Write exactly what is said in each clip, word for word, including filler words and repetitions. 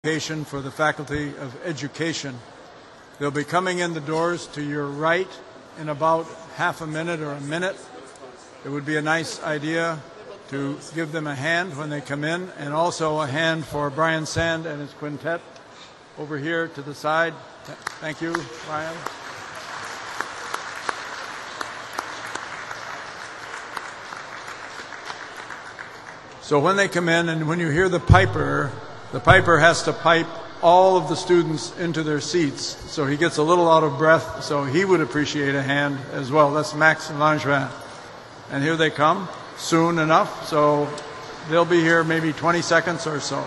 Education for the Faculty of Education. They'll be coming in the doors to your right in about half a minute or a minute. It would be a nice idea to give them a hand when they come in, and also a hand for Brian Sand and his quintet over here to the side. Thank you, Brian. So when they come in and when you hear the piper, the piper has to pipe all of the students into their seats, so he gets a little out of breath, so he would appreciate a hand as well. That's Max Langevin. And here they come, soon enough, so they'll be here maybe twenty seconds or so.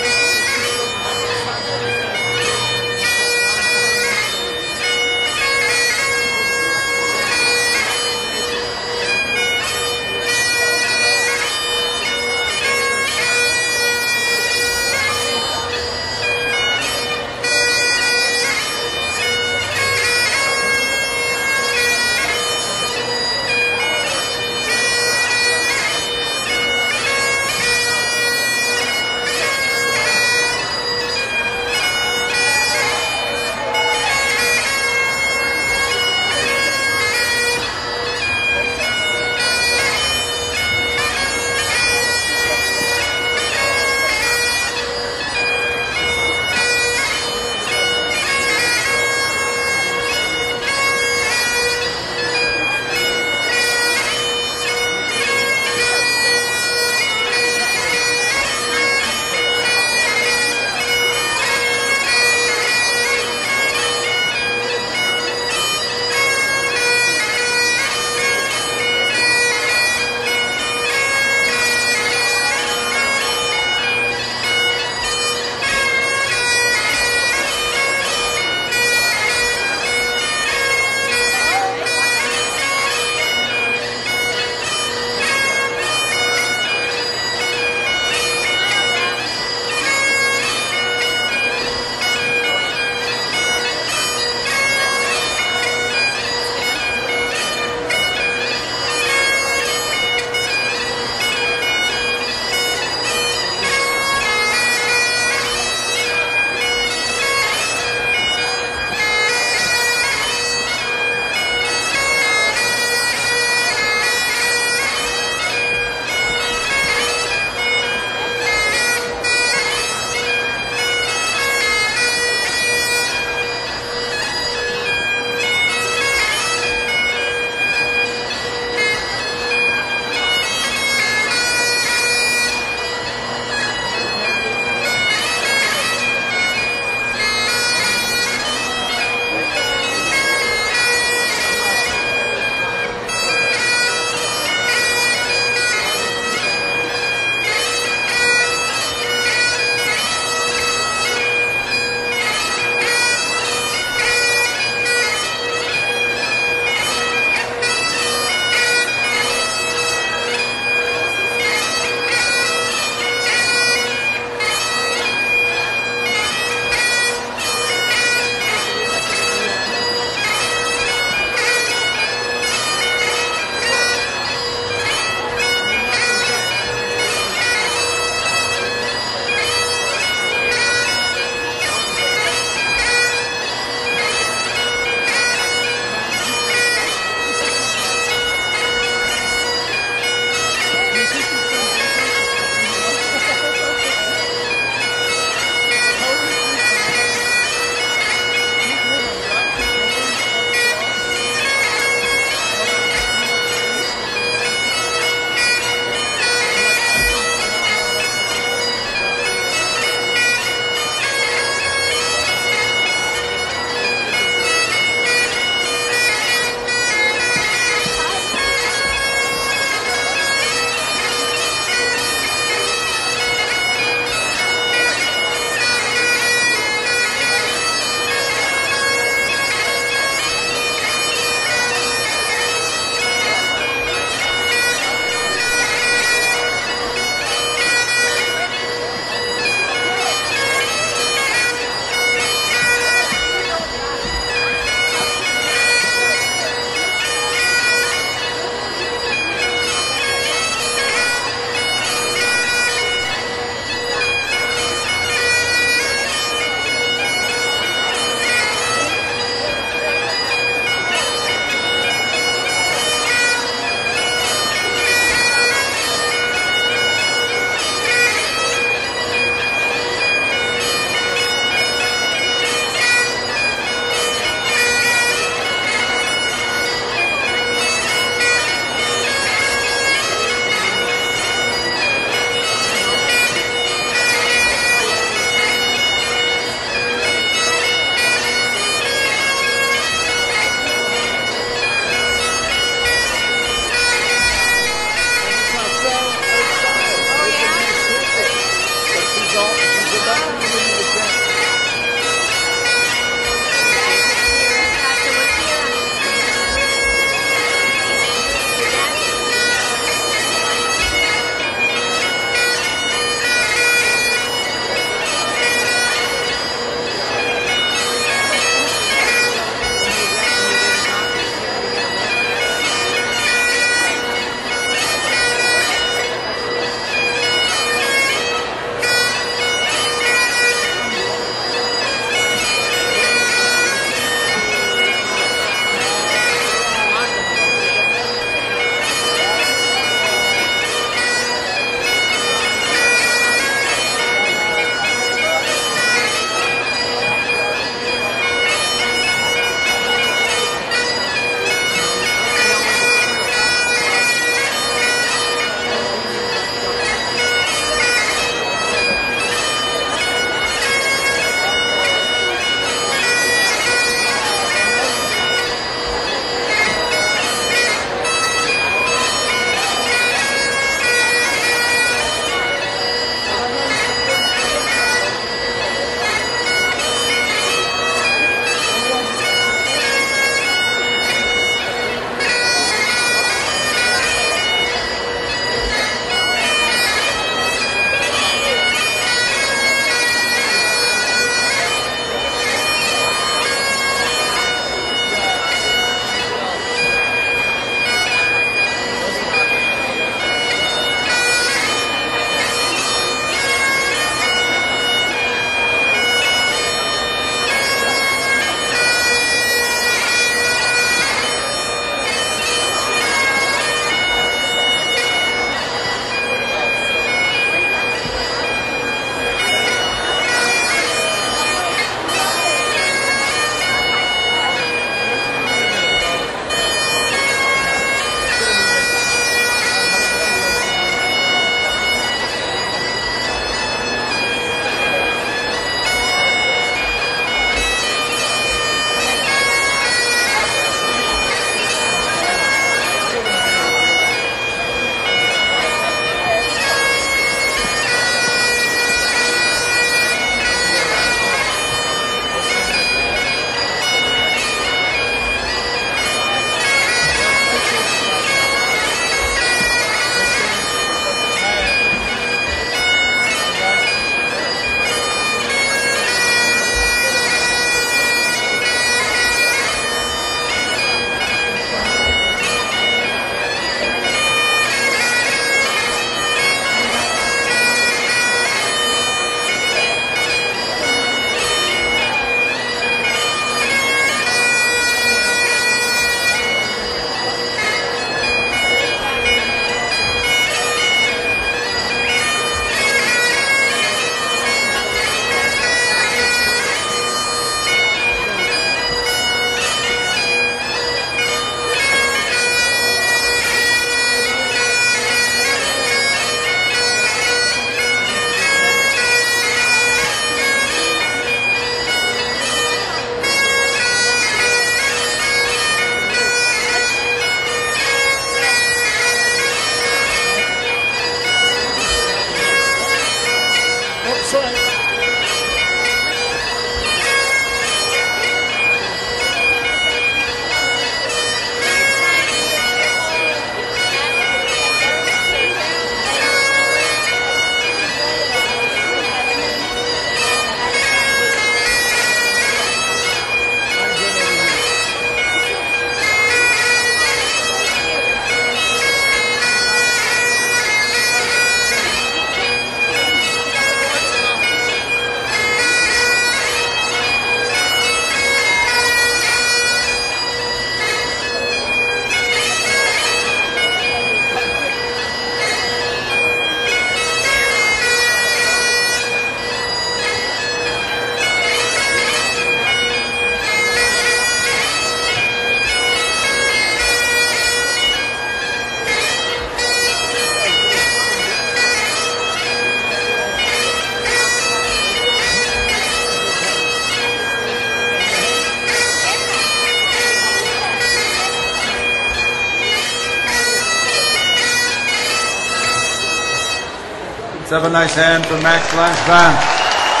Let's have a nice hand for Max Langevin.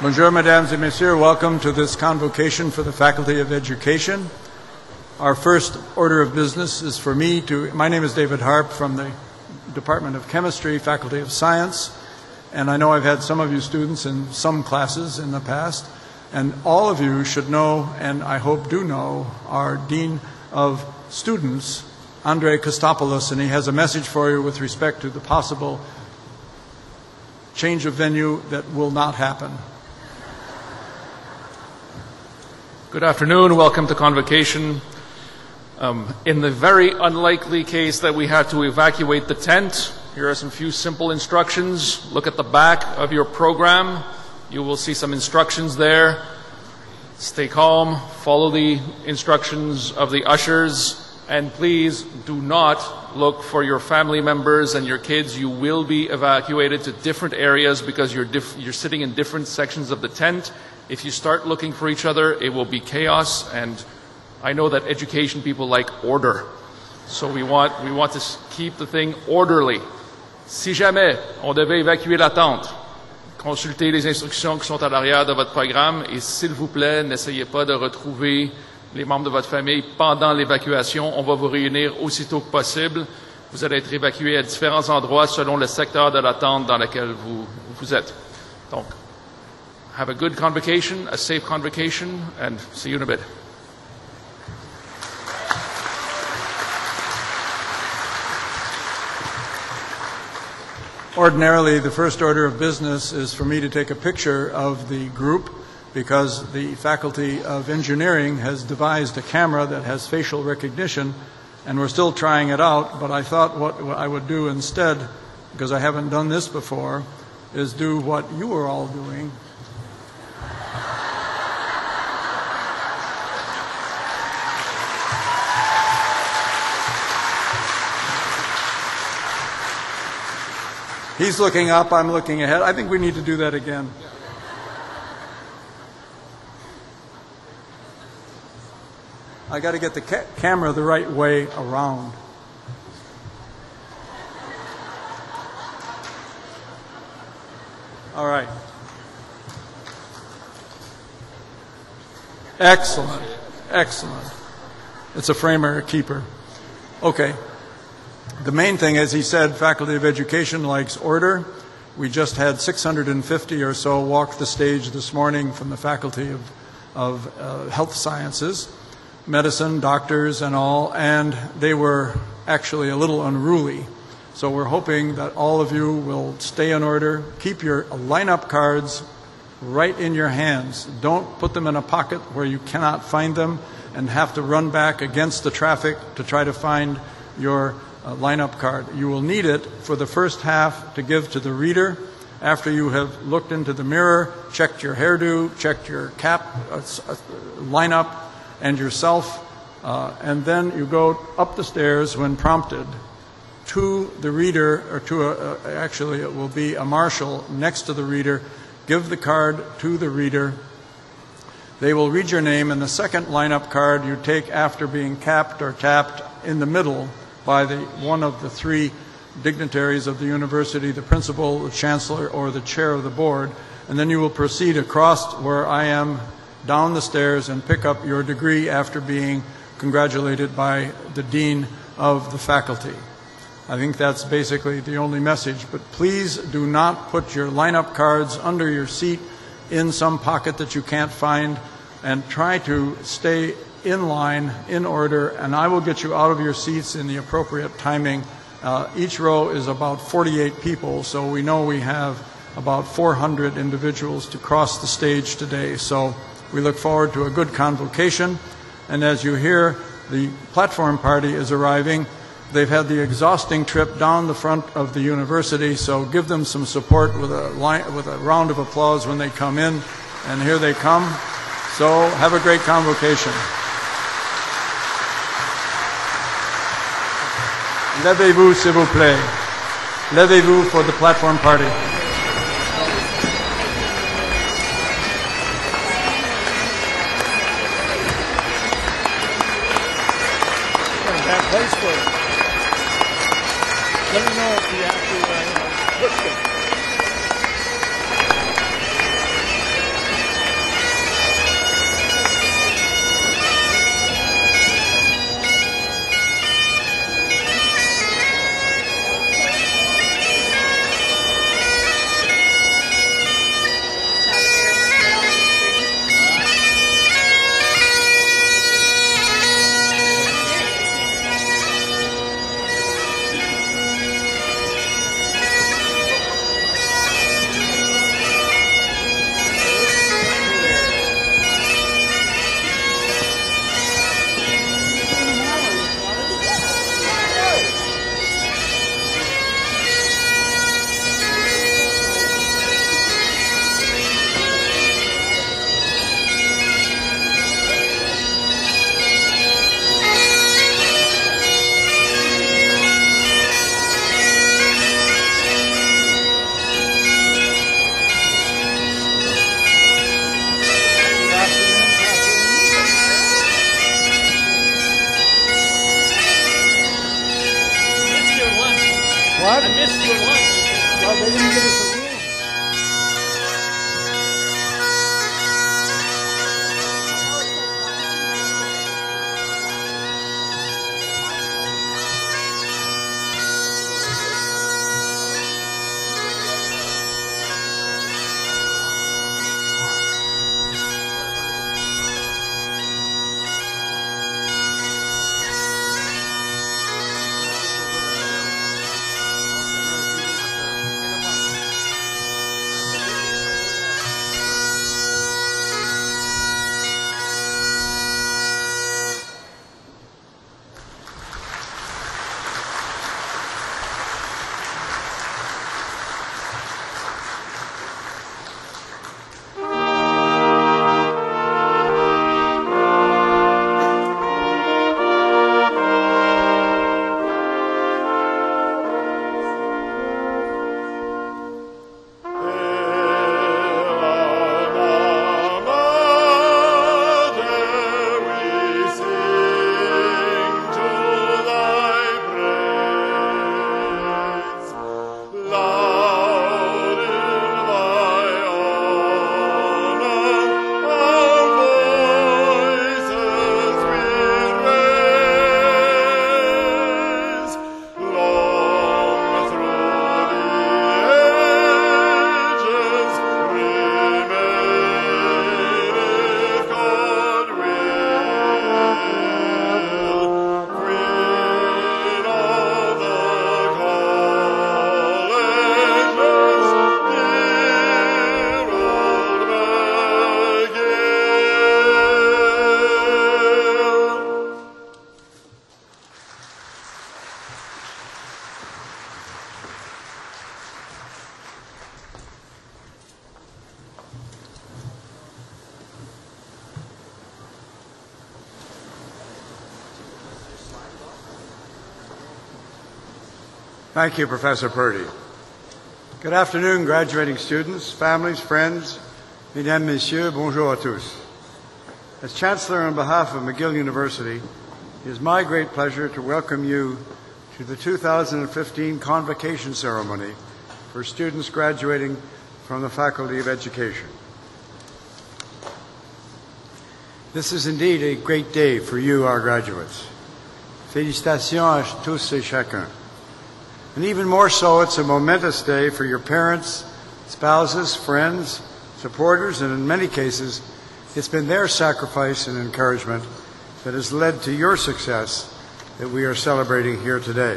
Bonjour, mesdames et messieurs. Welcome to this convocation for the Faculty of Education. Our first order of business is for me to, my name is David Harp from the Department of Chemistry, Faculty of Science, and I know I've had some of you students in some classes in the past, and all of you should know, and I hope do know, our Dean of Students, Andre Kostopoulos, and he has a message for you with respect to the possible change of venue that will not happen. Good afternoon. Welcome to Convocation. Um, in the very unlikely case that we have to evacuate the tent, here are some few simple instructions. Look at the back of your program. You will see some instructions there. Stay calm, follow the instructions of the ushers, and please do not look for your family members and your kids. You will be evacuated to different areas because you're, diff- you're sitting in different sections of the tent. If you start looking for each other, it will be chaos, and I know that education people like order. So we want, we want to keep the thing orderly. Si jamais on devait évacuer la tente, consultez les instructions qui sont à l'arrière de votre programme et s'il vous plaît, n'essayez pas de retrouver les membres de votre famille pendant l'évacuation. On va vous réunir aussitôt que possible. Vous allez être évacués à différents endroits selon le secteur de la tente dans lequel vous, vous êtes. Donc, have a good convocation, a safe convocation, and see you in a bit. Ordinarily, the first order of business is for me to take a picture of the group because the Faculty of Engineering has devised a camera that has facial recognition, and we're still trying it out, but I thought what I would do instead, because I haven't done this before, is do what you are all doing. He's looking up, I'm looking ahead. I think we need to do that again. I got to get the ca- camera the right way around. All right. Excellent. Excellent. It's a framer, a keeper. Okay. The main thing, as he said, Faculty of Education likes order. We just had six hundred fifty or so walk the stage this morning from the Faculty of, of uh, Health Sciences, medicine, doctors, and all, and they were actually a little unruly. So we're hoping that all of you will stay in order. Keep your lineup cards right in your hands. Don't put them in a pocket where you cannot find them and have to run back against the traffic to try to find your Uh, lineup card. You will need it for the first half to give to the reader after you have looked into the mirror, checked your hairdo, checked your cap uh, uh, lineup and yourself, uh, and then you go up the stairs when prompted to the reader, or to a, uh, actually it will be a marshal next to the reader. Give the card to the reader. They will read your name, and the second lineup card you take after being capped or tapped in the middle by the one of the three dignitaries of the university, the principal, the chancellor, or the chair of the board, and then you will proceed across where I am down the stairs and pick up your degree after being congratulated by the dean of the faculty. I think that's basically the only message, but please do not put your lineup cards under your seat in some pocket that you can't find, and try to stay in line, in order, and I will get you out of your seats in the appropriate timing. Uh, each row is about forty-eight people, so we know we have about four hundred individuals to cross the stage today. So we look forward to a good convocation. And as you hear, the platform party is arriving. They've had the exhausting trip down the front of the university, so give them some support with a, line, with a round of applause when they come in. And here they come. So have a great convocation. Levez-vous, s'il vous plaît. Levez-vous for the platform party. Bad place for it. Let me know if you have to uh, push them. Thank you, Professor Purdy. Good afternoon, graduating students, families, friends, mesdames, messieurs, bonjour à tous. As Chancellor on behalf of McGill University, it is my great pleasure to welcome you to the two thousand fifteen Convocation Ceremony for students graduating from the Faculty of Education. This is indeed a great day for you, our graduates. Félicitations à tous et chacun. And even more so, it's a momentous day for your parents, spouses, friends, supporters, and in many cases, it's been their sacrifice and encouragement that has led to your success that we are celebrating here today.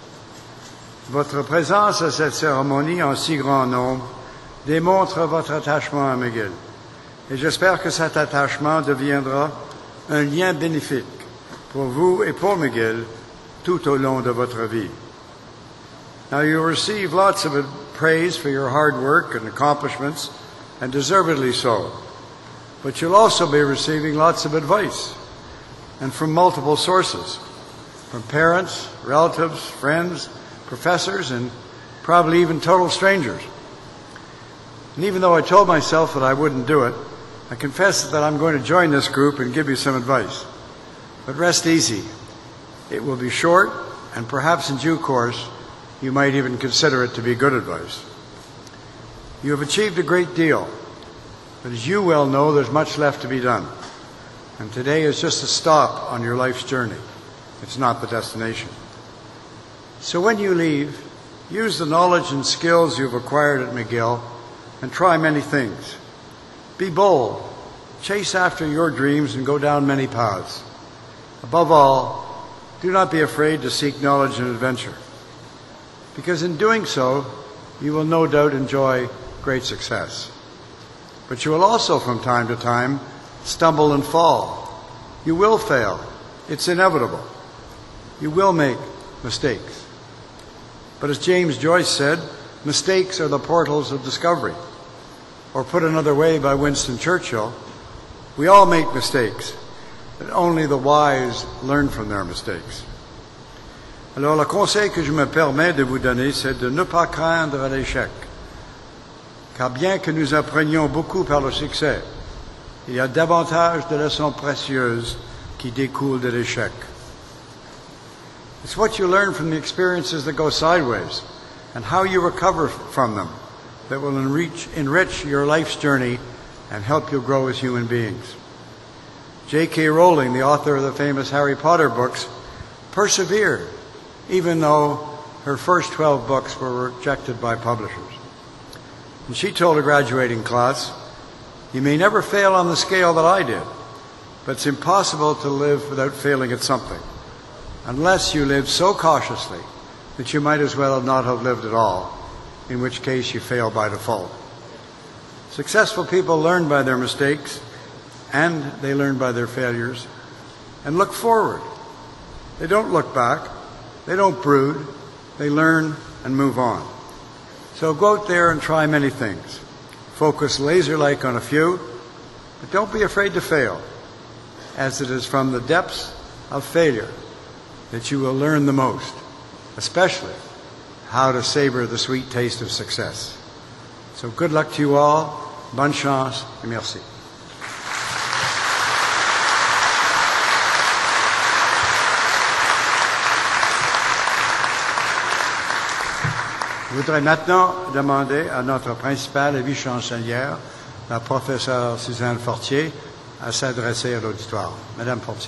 Votre présence à cette cérémonie en si grand nombre démontre votre attachement à McGill. Et j'espère que cet attachement deviendra un lien bénéfique pour vous et pour McGill tout au long de votre vie. Now, you'll receive lots of praise for your hard work and accomplishments, and deservedly so. But you'll also be receiving lots of advice, and from multiple sources, from parents, relatives, friends, professors, and probably even total strangers. And even though I told myself that I wouldn't do it, I confess that I'm going to join this group and give you some advice. But rest easy. It will be short, and perhaps in due course, you might even consider it to be good advice. You have achieved a great deal, but as you well know, there's much left to be done. And today is just a stop on your life's journey. It's not the destination. So when you leave, use the knowledge and skills you've acquired at McGill and try many things. Be bold, chase after your dreams and go down many paths. Above all, do not be afraid to seek knowledge and adventure, because in doing so, you will no doubt enjoy great success. But you will also, from time to time, stumble and fall. You will fail. It's inevitable. You will make mistakes. But as James Joyce said, mistakes are the portals of discovery. Or put another way by Winston Churchill, we all make mistakes, but only the wise learn from their mistakes. Alors, le conseil que je me permets de vous donner, c'est de ne pas craindre l'échec. Car bien que nous apprenions beaucoup par le succès, il y a davantage de leçons précieuses qui découlent de l'échec. It's what you learn from the experiences that go sideways and how you recover from them that will enrich, enrich your life's journey and help you grow as human beings. J K Rowling, the author of the famous Harry Potter books, persevered even though her first twelve books were rejected by publishers. And she told a graduating class, "You may never fail on the scale that I did, but it's impossible to live without failing at something, unless you live so cautiously that you might as well not have lived at all, in which case you fail by default." Successful people learn by their mistakes, and they learn by their failures, and look forward. They don't look back. They don't brood. They learn and move on. So go out there and try many things. Focus laser-like on a few, but don't be afraid to fail, as it is from the depths of failure that you will learn the most, especially how to savor the sweet taste of success. So good luck to you all. Bonne chance et merci. Je voudrais maintenant demander à notre principale et vice-chancelière, la professeure Suzanne Fortier, à s'adresser à l'auditoire. Madame Fortier.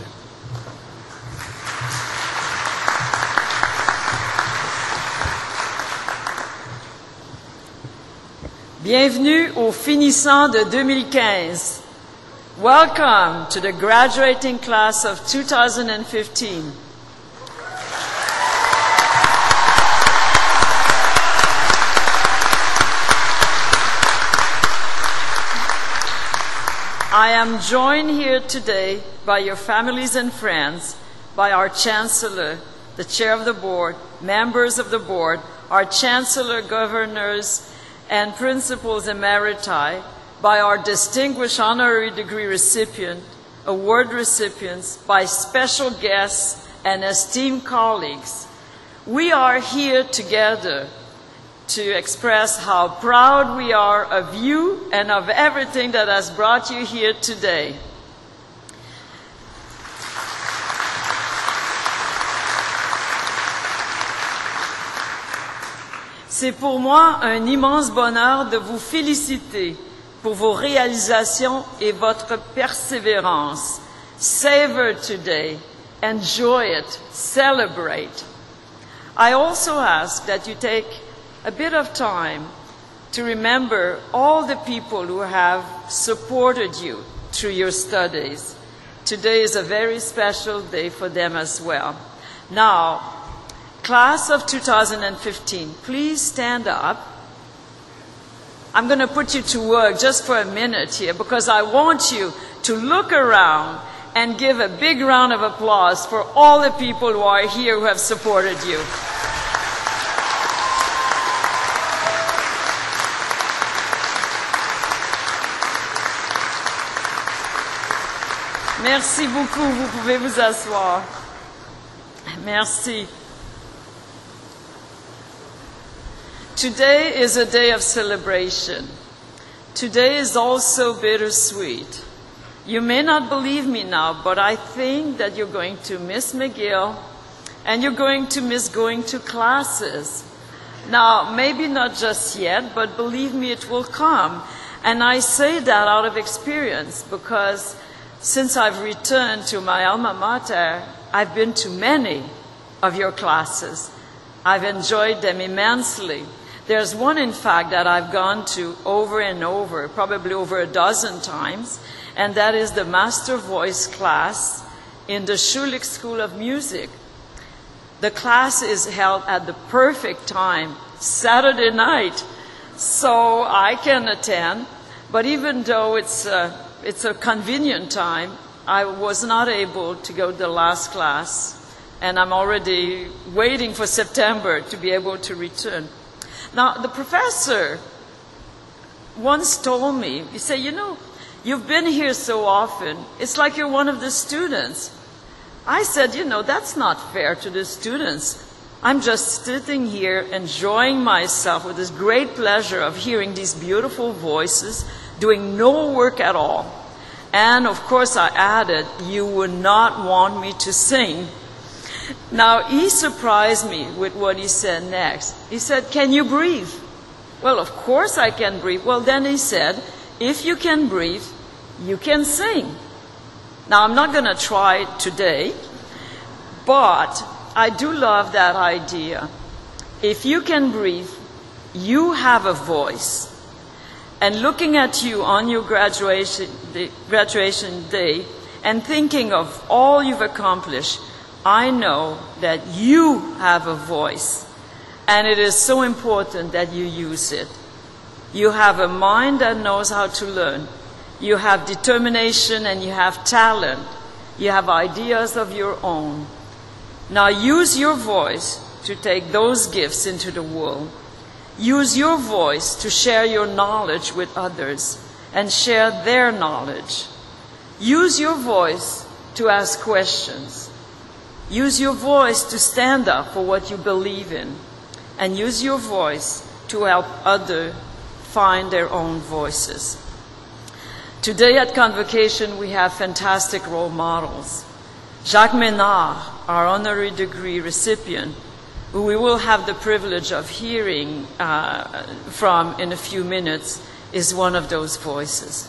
Bienvenue aux finissants de deux mille quinze. Welcome to the graduating class of two thousand fifteen. I am joined here today by your families and friends, by our Chancellor, the Chair of the Board, members of the Board, our Chancellor, Governors, and Principals Emeriti, by our distinguished honorary degree recipient, award recipients, by special guests and esteemed colleagues. We are here together to express how proud we are of you and of everything that has brought you here today. C'est pour moi un immense bonheur de vous féliciter pour vos réalisations et votre persévérance. Savor today, enjoy it, celebrate. I also ask that you take a bit of time to remember all the people who have supported you through your studies. Today is a very special day for them as well. Now, class of two thousand fifteen, please stand up. I'm going to put you to work just for a minute here because I want you to look around and give a big round of applause for all the people who are here who have supported you. Merci beaucoup, vous pouvez vous asseoir. Merci. Today is a day of celebration. Today is also bittersweet. You may not believe me now, but I think that you're going to miss McGill and you're going to miss going to classes. Now, maybe not just yet, but believe me, it will come. And I say that out of experience because since I've returned to my alma mater, I've been to many of your classes. I've enjoyed them immensely. There's one, in fact, that I've gone to over and over, probably over a dozen times, and that is the Master Voice class in the Schulich School of Music. The class is held at the perfect time, Saturday night, so I can attend, but even though it's a, it's a convenient time, I was not able to go to the last class, and I'm already waiting for September to be able to return. Now, the professor once told me, he said, you know, you've been here so often, it's like you're one of the students. I said, you know, that's not fair to the students. I'm just sitting here enjoying myself with this great pleasure of hearing these beautiful voices, doing no work at all. And of course I added, you would not want me to sing. Now, he surprised me with what he said next. He said, can you breathe? Well, of course I can breathe. Well, then he said, if you can breathe, you can sing. Now, I'm not going to try it today, but I do love that idea. If you can breathe, you have a voice. And looking at you on your graduation, the graduation day and thinking of all you've accomplished, I know that you have a voice, and it is so important that you use it. You have a mind that knows how to learn. You have determination and you have talent. You have ideas of your own. Now use your voice to take those gifts into the world. Use your voice to share your knowledge with others and share their knowledge. Use your voice to ask questions. Use your voice to stand up for what you believe in. And use your voice to help others find their own voices. Today at Convocation, we have fantastic role models. Jacques Ménard, our honorary degree recipient, who we will have the privilege of hearing uh, from in a few minutes, is one of those voices.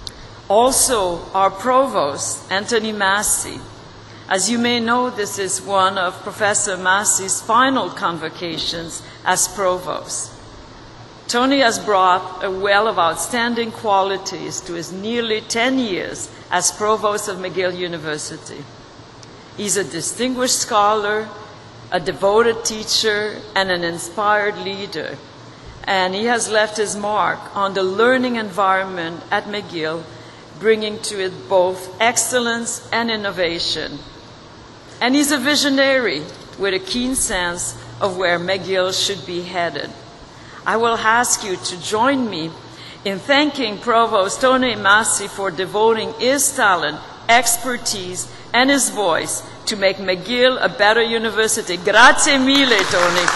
Also, our provost, Anthony Massey. As you may know, this is one of Professor Massey's final convocations as provost. Tony has brought a well of outstanding qualities to his nearly ten years as provost of McGill University. He's a distinguished scholar, a devoted teacher, and an inspired leader. And he has left his mark on the learning environment at McGill, bringing to it both excellence and innovation. And he's a visionary with a keen sense of where McGill should be headed. I will ask you to join me in thanking Provost Tony Massey for devoting his talent, expertise, and his voice to make McGill a better university. Grazie mille, Tony.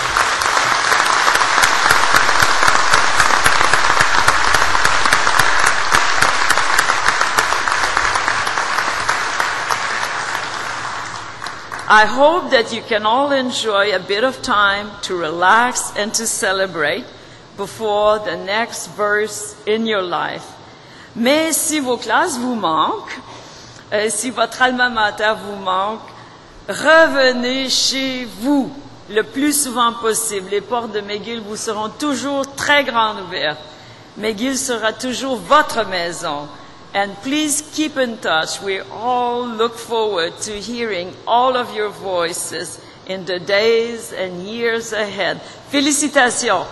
I hope that you can all enjoy a bit of time to relax and to celebrate before the next verse in your life. Mais si vos classes vous manquent, euh, si votre alma mater vous manque, revenez chez vous le plus souvent possible. Les portes de McGill vous seront toujours très grandes ouvertes. McGill sera toujours votre maison. And please keep in touch. We all look forward to hearing all of your voices in the days and years ahead. Félicitations.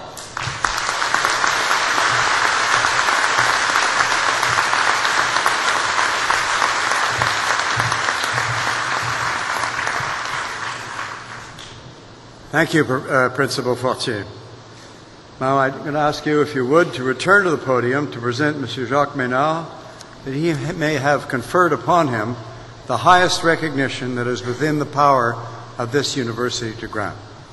Thank you, uh, Principal Fortier. Now I'm going to ask you, if you would, to return to the podium to present Monsieur Jacques Ménard, that he may have conferred upon him the highest recognition that is within the power of this university to grant.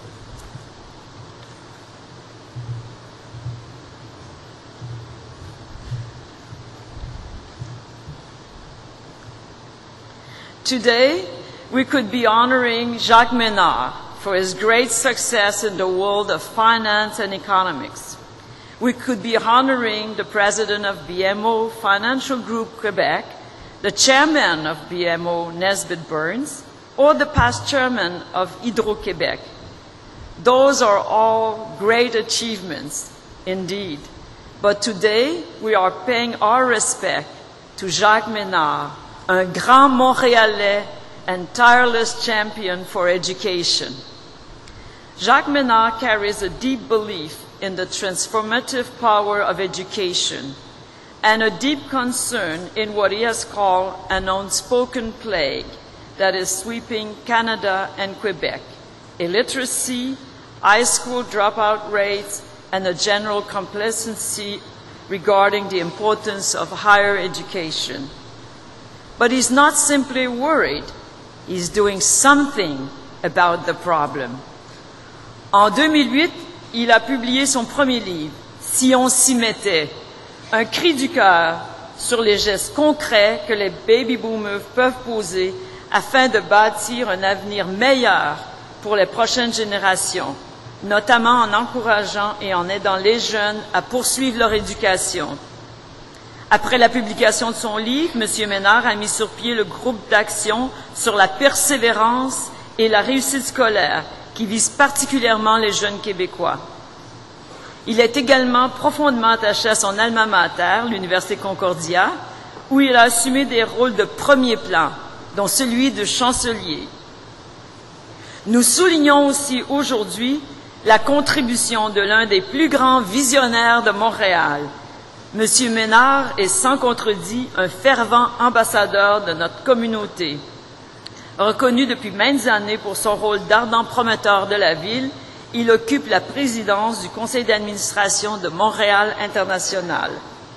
Today, we could be honoring Jacques Ménard for his great success in the world of finance and economics. We could be honoring the president of B M O Financial Group Quebec, the chairman of B M O Nesbitt Burns, or the past chairman of Hydro-Québec. Those are all great achievements, indeed. But today, we are paying our respect to Jacques Ménard, un grand Montréalais and tireless champion for education. Jacques Ménard carries a deep belief in the transformative power of education and a deep concern in what he has called an unspoken plague that is sweeping Canada and Quebec: illiteracy, high school dropout rates, and a general complacency regarding the importance of higher education. But he's not simply worried, he's doing something about the problem. En deux mille huit, il a publié son premier livre, Si on s'y mettait, un cri du cœur sur les gestes concrets que les baby boomers peuvent poser afin de bâtir un avenir meilleur pour les prochaines générations, notamment en encourageant et en aidant les jeunes à poursuivre leur éducation. Après la publication de son livre, M. Ménard a mis sur pied le groupe d'action sur la persévérance et la réussite scolaire, qui vise particulièrement les jeunes Québécois. Il est également profondément attaché à son alma mater, l'Université Concordia, où il a assumé des rôles de premier plan, dont celui de chancelier. Nous soulignons aussi aujourd'hui la contribution de l'un des plus grands visionnaires de Montréal. M. Ménard est sans contredit un fervent ambassadeur de notre communauté. Reconnu depuis maintes années pour son rôle d'ardent promoteur de la ville, il occupe la présidence du conseil d'administration de Montréal International.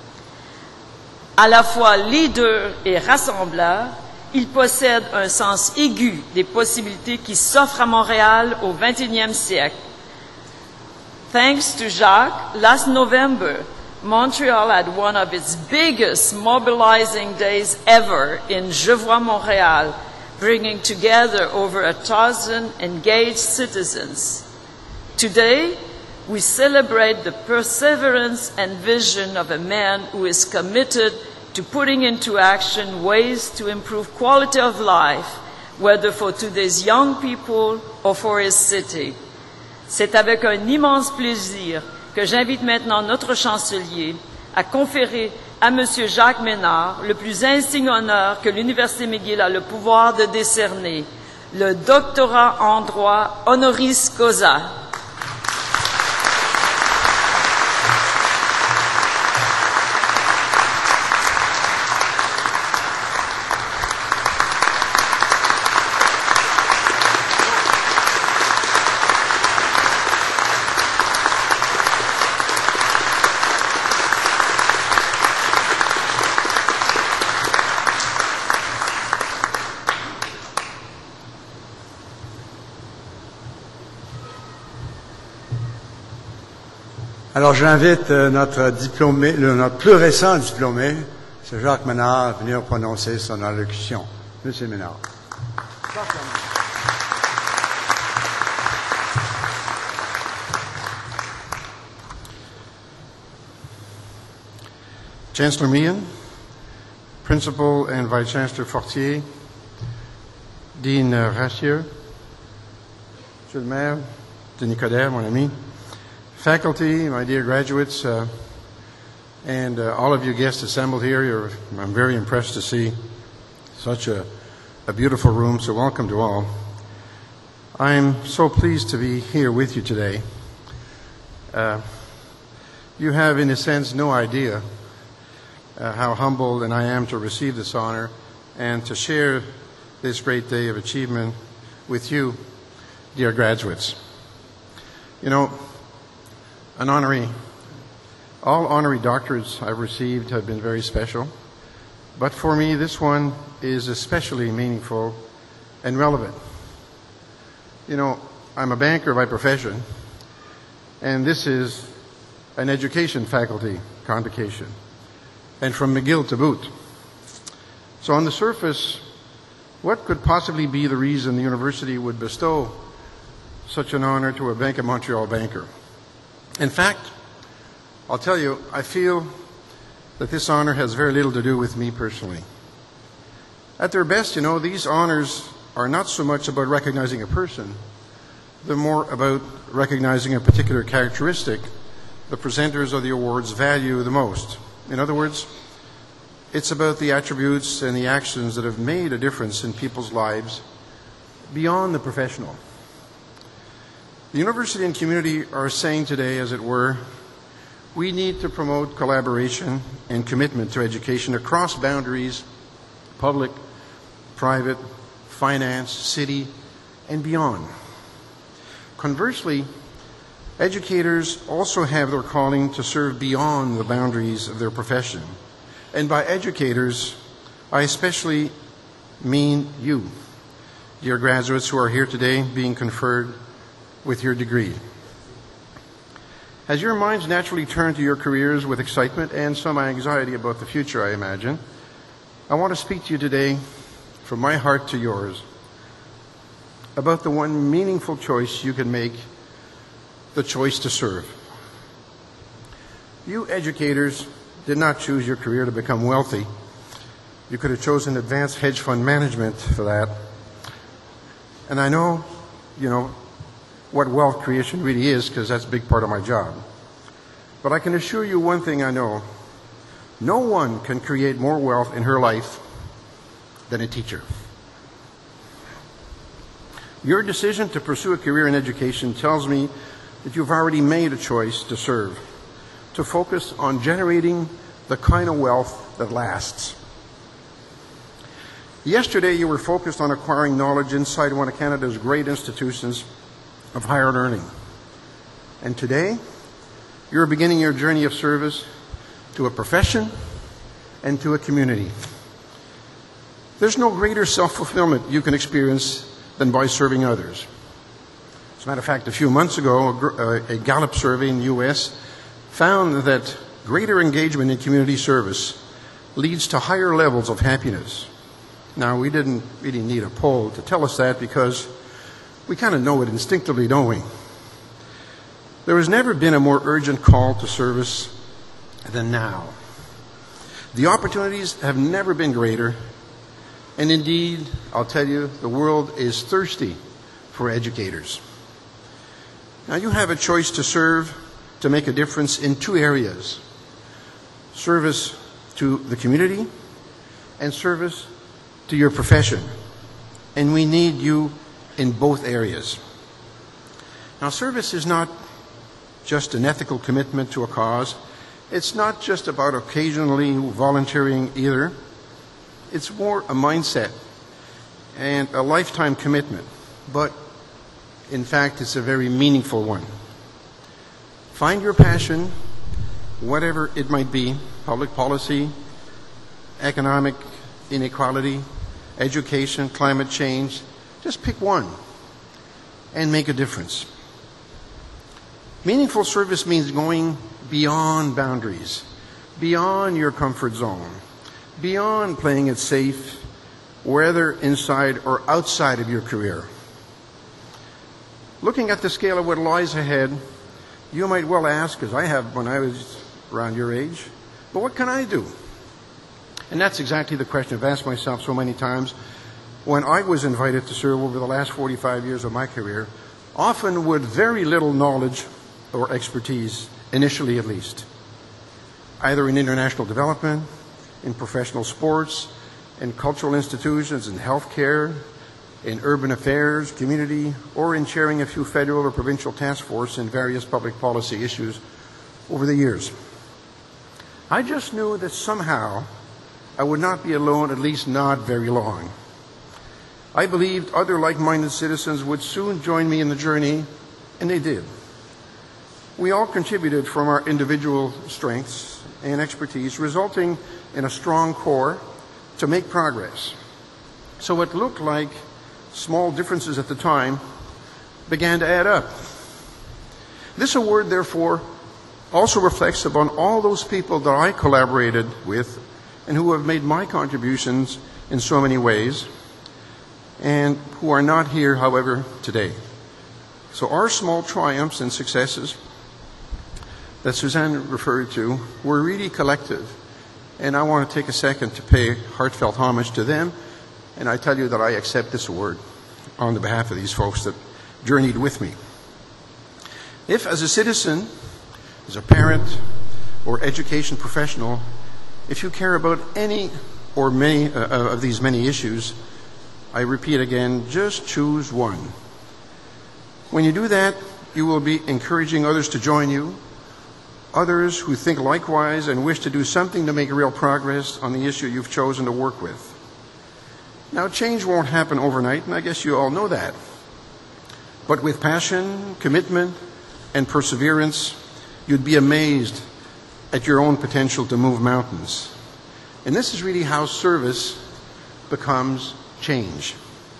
À la fois leader et rassembleur, il possède un sens aigu des possibilités qui s'offrent à Montréal au vingt et unième siècle. Thanks to Jacques, last November, Montreal had one of its biggest mobilizing days ever in Je vois Montréal, bringing together over a thousand engaged citizens. Today, we celebrate the perseverance and vision of a man who is committed to putting into action ways to improve quality of life, whether for today's young people or for his city. C'est avec un immense plaisir que j'invite maintenant notre chancelier à conférer à M. Jacques Ménard le plus insigne honneur que l'Université McGill a le pouvoir de décerner, le doctorat en droit honoris causa. Alors, j'invite euh, notre diplômé, le, notre plus récent diplômé, M. Jacques Ménard, à venir prononcer son allocution. Monsieur Ménard. Chancellor Meehan, Principal and Vice Chancellor Fortier, Dean uh, Rassier, Monsieur le Maire, Denis Coderre, mon ami, faculty, my dear graduates, uh, and uh, all of you guests assembled here. You're, I'm very impressed to see such a, a beautiful room, so welcome to all. I'm so pleased to be here with you today. Uh, you have, in a sense, no idea Uh, how humbled and I am to receive this honor and to share this great day of achievement with you, dear graduates. You know, an honoree, all honorary doctorates I've received have been very special, but for me this one is especially meaningful and relevant. You know, I'm a banker by profession, and this is an education faculty convocation, and from McGill to boot. So on the surface, what could possibly be the reason the university would bestow such an honor to a Bank of Montreal banker? In fact, I'll tell you, I feel that this honor has very little to do with me personally. At their best, you know, these honors are not so much about recognizing a person, they're more about recognizing a particular characteristic the presenters of the awards value the most. In other words, it's about the attributes and the actions that have made a difference in people's lives beyond the professional. The university and community are saying today, as it were, we need to promote collaboration and commitment to education across boundaries, public, private, finance, city, and beyond. Conversely, educators also have their calling to serve beyond the boundaries of their profession. And by educators, I especially mean you, dear graduates who are here today being conferred with your degree. As your minds naturally turn to your careers with excitement and some anxiety about the future, I imagine, I want to speak to you today from my heart to yours about the one meaningful choice you can make, the choice to serve. You educators did not choose your career to become wealthy. You could have chosen advanced hedge fund management for that. And I know, you know, what wealth creation really is, because that's a big part of my job. But I can assure you one thing I know. No one can create more wealth in her life than a teacher. Your decision to pursue a career in education tells me that you've already made a choice to serve, to focus on generating the kind of wealth that lasts. Yesterday, you were focused on acquiring knowledge inside one of Canada's great institutions of higher learning. And today, you're beginning your journey of service to a profession and to a community. There's no greater self-fulfillment you can experience than by serving others. As a matter of fact, a few months ago, a, a Gallup survey in the U S found that greater engagement in community service leads to higher levels of happiness. Now, we didn't really need a poll to tell us that, because we kind of know it instinctively, don't we? There has never been a more urgent call to service than now. The opportunities have never been greater, and indeed, I'll tell you, the world is thirsty for educators. Now, you have a choice to serve, to make a difference in two areas: service to the community and service to your profession. And we need you in both areas. Now, service is not just an ethical commitment to a cause. It's not just about occasionally volunteering either. It's more a mindset and a lifetime commitment. But in fact, it's a very meaningful one. Find your passion, whatever it might be: public policy, economic inequality, education, climate change. Just pick one and make a difference. Meaningful service means going beyond boundaries, beyond your comfort zone, beyond playing it safe, whether inside or outside of your career. Looking at the scale of what lies ahead, you might well ask, as I have when I was around your age, but what can I do? And that's exactly the question I've asked myself so many times when I was invited to serve over the last forty-five years of my career, often with very little knowledge or expertise, initially at least, either in international development, in professional sports, in cultural institutions, in healthcare, in urban affairs, community, or in chairing a few federal or provincial task force in various public policy issues over the years. I just knew that somehow I would not be alone, at least not very long. I believed other like-minded citizens would soon join me in the journey, and they did. We all contributed from our individual strengths and expertise, resulting in a strong core to make progress. So what looked like small differences at the time began to add up. This award, therefore, also reflects upon all those people that I collaborated with and who have made my contributions in so many ways, and who are not here, however, today. So our small triumphs and successes that Suzanne referred to were really collective, and I want to take a second to pay heartfelt homage to them, and I tell you that I accept this award on the behalf of these folks that journeyed with me. If, as a citizen, as a parent, or education professional, if you care about any or many uh, of these many issues, I repeat again, just choose one. When you do that, you will be encouraging others to join you, others who think likewise and wish to do something to make real progress on the issue you've chosen to work with. Now, change won't happen overnight, and I guess you all know that. But with passion, commitment, and perseverance, you'd be amazed at your own potential to move mountains. And this is really how service becomes change.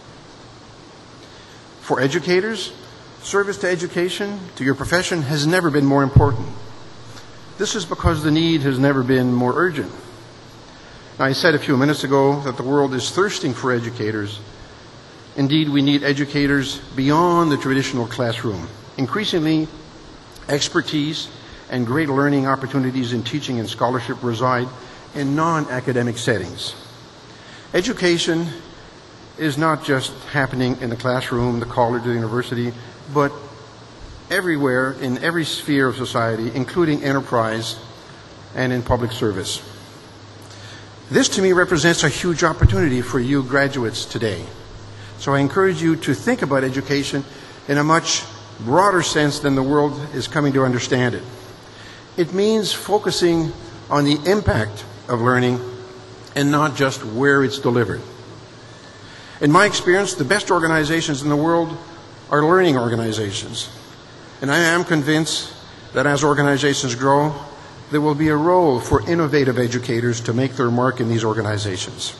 For educators, service to education, to your profession, has never been more important. This is because the need has never been more urgent. Now, I said a few minutes ago that the world is thirsting for educators. Indeed, we need educators beyond the traditional classroom. Increasingly, expertise and great learning opportunities in teaching and scholarship reside in non-academic settings. Education is not just happening in the classroom, the college, or the university, but everywhere in every sphere of society, including enterprise and in public service. This, to me, represents a huge opportunity for you graduates today. So I encourage you to think about education in a much broader sense than the world is coming to understand it. It means focusing on the impact of learning and not just where it's delivered. In my experience, the best organizations in the world are learning organizations. And I am convinced that as organizations grow, there will be a role for innovative educators to make their mark in these organizations.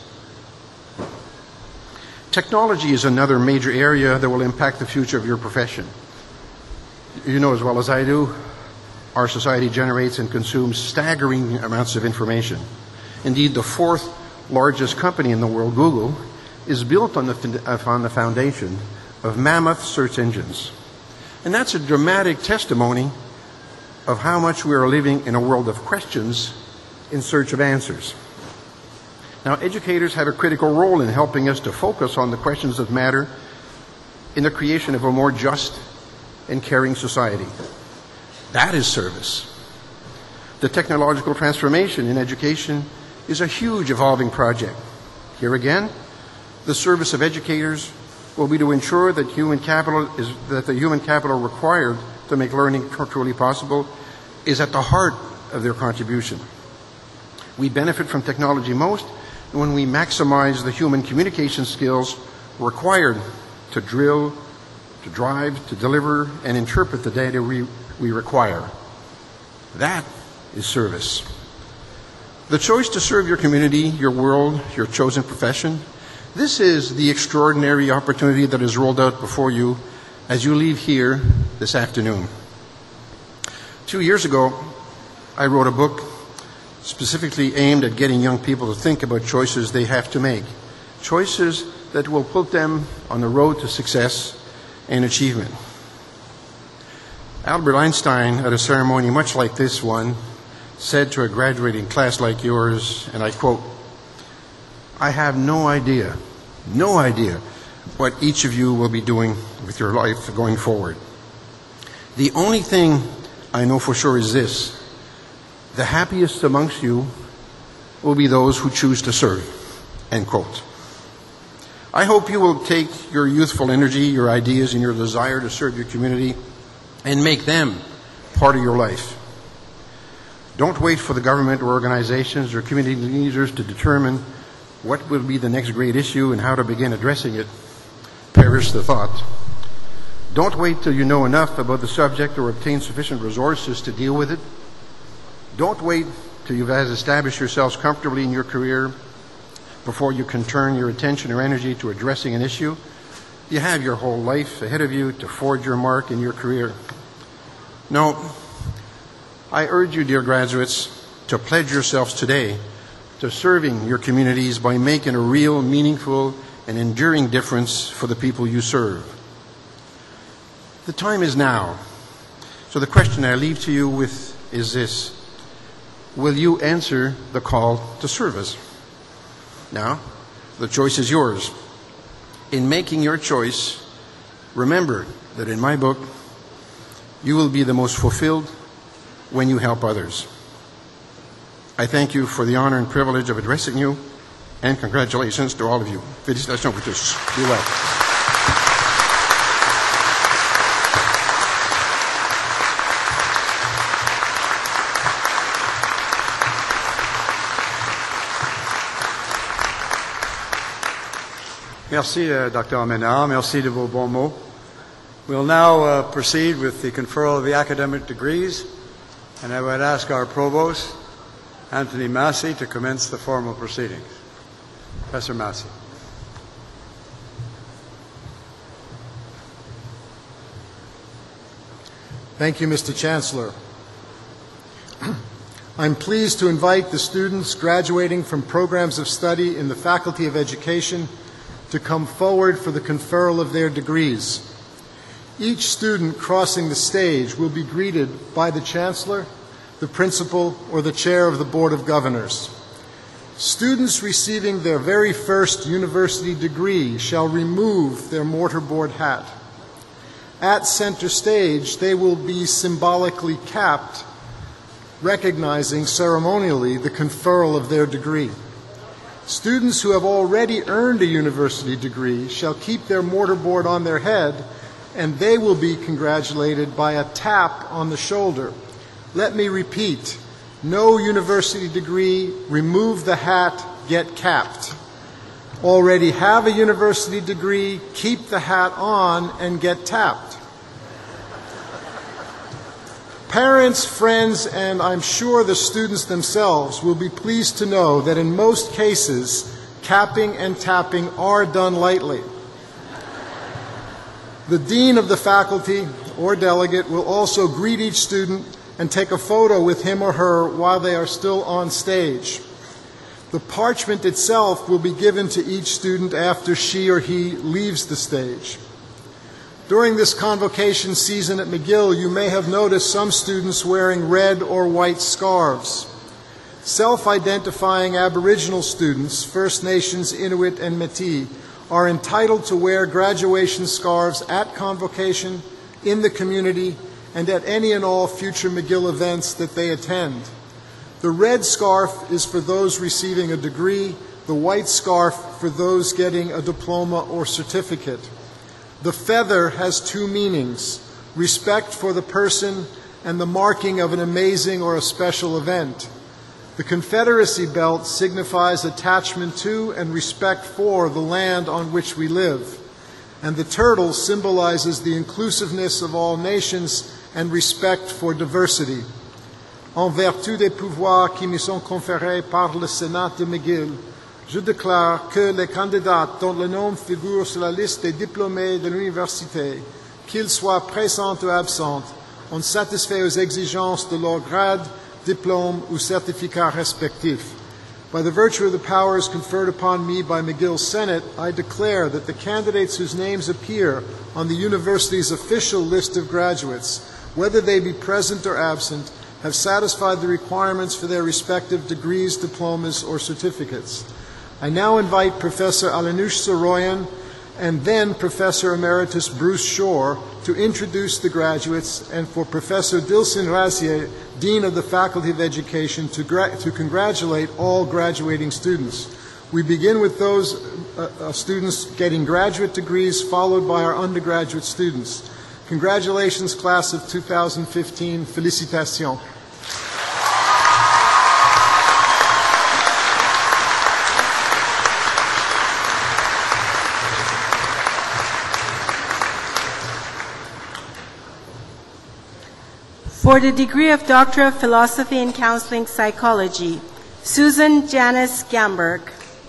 Technology is another major area that will impact the future of your profession. You know as well as I do, our society generates and consumes staggering amounts of information. Indeed, the fourth largest company in the world, Google, is built on the, on the foundation of mammoth search engines. And that's a dramatic testimony of how much we are living in a world of questions in search of answers. Now, educators have a critical role in helping us to focus on the questions that matter in the creation of a more just and caring society. That is service. The technological transformation in education is a huge evolving project. Here again, the service of educators will be to ensure that human capital is that the human capital required to make learning truly possible is at the heart of their contribution. We benefit from technology most when we maximize the human communication skills required to drill, to drive, to deliver, and interpret the data we, we require. That is service. The choice to serve your community, your world, your chosen profession, this is the extraordinary opportunity that is rolled out before you as you leave here this afternoon. Two years ago, I wrote a book specifically aimed at getting young people to think about choices they have to make, choices that will put them on the road to success and achievement. Albert Einstein, at a ceremony much like this one, said to a graduating class like yours, and I quote, "I have no idea, no idea what each of you will be doing with your life going forward. The only thing I know for sure is this: the happiest amongst you will be those who choose to serve," end quote. I hope you will take your youthful energy, your ideas, and your desire to serve your community and make them part of your life. Don't wait for the government or organizations or community leaders to determine what will be the next great issue and how to begin addressing it. Perish the thought. Don't wait till you know enough about the subject or obtain sufficient resources to deal with it. Don't wait till you've established yourselves comfortably in your career before you can turn your attention or energy to addressing an issue. You have your whole life ahead of you to forge your mark in your career. No, I urge you, dear graduates, to pledge yourselves today to serving your communities by making a real, meaningful, and enduring difference for the people you serve. The time is now. So the question I leave to you with is this: will you answer the call to service? Now, the choice is yours. In making your choice, remember that in my book, you will be the most fulfilled when you help others. I thank you for the honor and privilege of addressing you, and congratulations to all of you. Félicitations pour tous. Be well. Merci, uh, Doctor Ménard. Merci de vos bons mots. We'll now uh, proceed with the conferral of the academic degrees, and I would ask our Provost, Anthony Massey, to commence the formal proceedings. Professor Massey. Thank you, Mister Chancellor. I'm pleased to invite the students graduating from programs of study in the Faculty of Education to come forward for the conferral of their degrees. Each student crossing the stage will be greeted by the Chancellor, the Principal, or the Chair of the Board of Governors. Students receiving their very first university degree shall remove their mortarboard hat. At center stage, they will be symbolically capped, recognizing ceremonially the conferral of their degree. Students who have already earned a university degree shall keep their mortarboard on their head, and they will be congratulated by a tap on the shoulder. Let me repeat: no university degree, remove the hat, get capped. Already have a university degree, keep the hat on and get tapped. Parents, friends, and I'm sure the students themselves will be pleased to know that in most cases, capping and tapping are done lightly. The Dean of the faculty or delegate will also greet each student and take a photo with him or her while they are still on stage. The parchment itself will be given to each student after she or he leaves the stage. During this convocation season at McGill, you may have noticed some students wearing red or white scarves. Self-identifying Aboriginal students, First Nations, Inuit, and Métis, are entitled to wear graduation scarves at convocation, in the community, and at any and all future McGill events that they attend. The red scarf is for those receiving a degree, the white scarf for those getting a diploma or certificate. The feather has two meanings: respect for the person and the marking of an amazing or a special event. The Confederacy belt signifies attachment to and respect for the land on which we live. And the turtle symbolizes the inclusiveness of all nations and respect for diversity. En vertu des pouvoirs qui me sont conférés par le Sénat de McGill, je déclare que les candidats dont le nom figure sur la liste des diplômés de l'université, qu'ils soient présents ou absents, ont satisfait aux exigences de leur grade, diplôme ou certificat respectif. By the virtue of the powers conferred upon me by McGill Senate, I declare that the candidates whose names appear on the university's official list of graduates, whether they be present or absent, have satisfied the requirements for their respective degrees, diplomas, or certificates. I now invite Professor Alanush Saroyan and then Professor Emeritus Bruce Shore to introduce the graduates, and for Professor Dilson Razier, Dean of the Faculty of Education, to, gra- to congratulate all graduating students. We begin with those uh, uh, students getting graduate degrees, followed by our undergraduate students. Congratulations, class of two thousand fifteen. Félicitations. For the degree of Doctor of Philosophy in Counseling Psychology, Susan Janice Gamberg.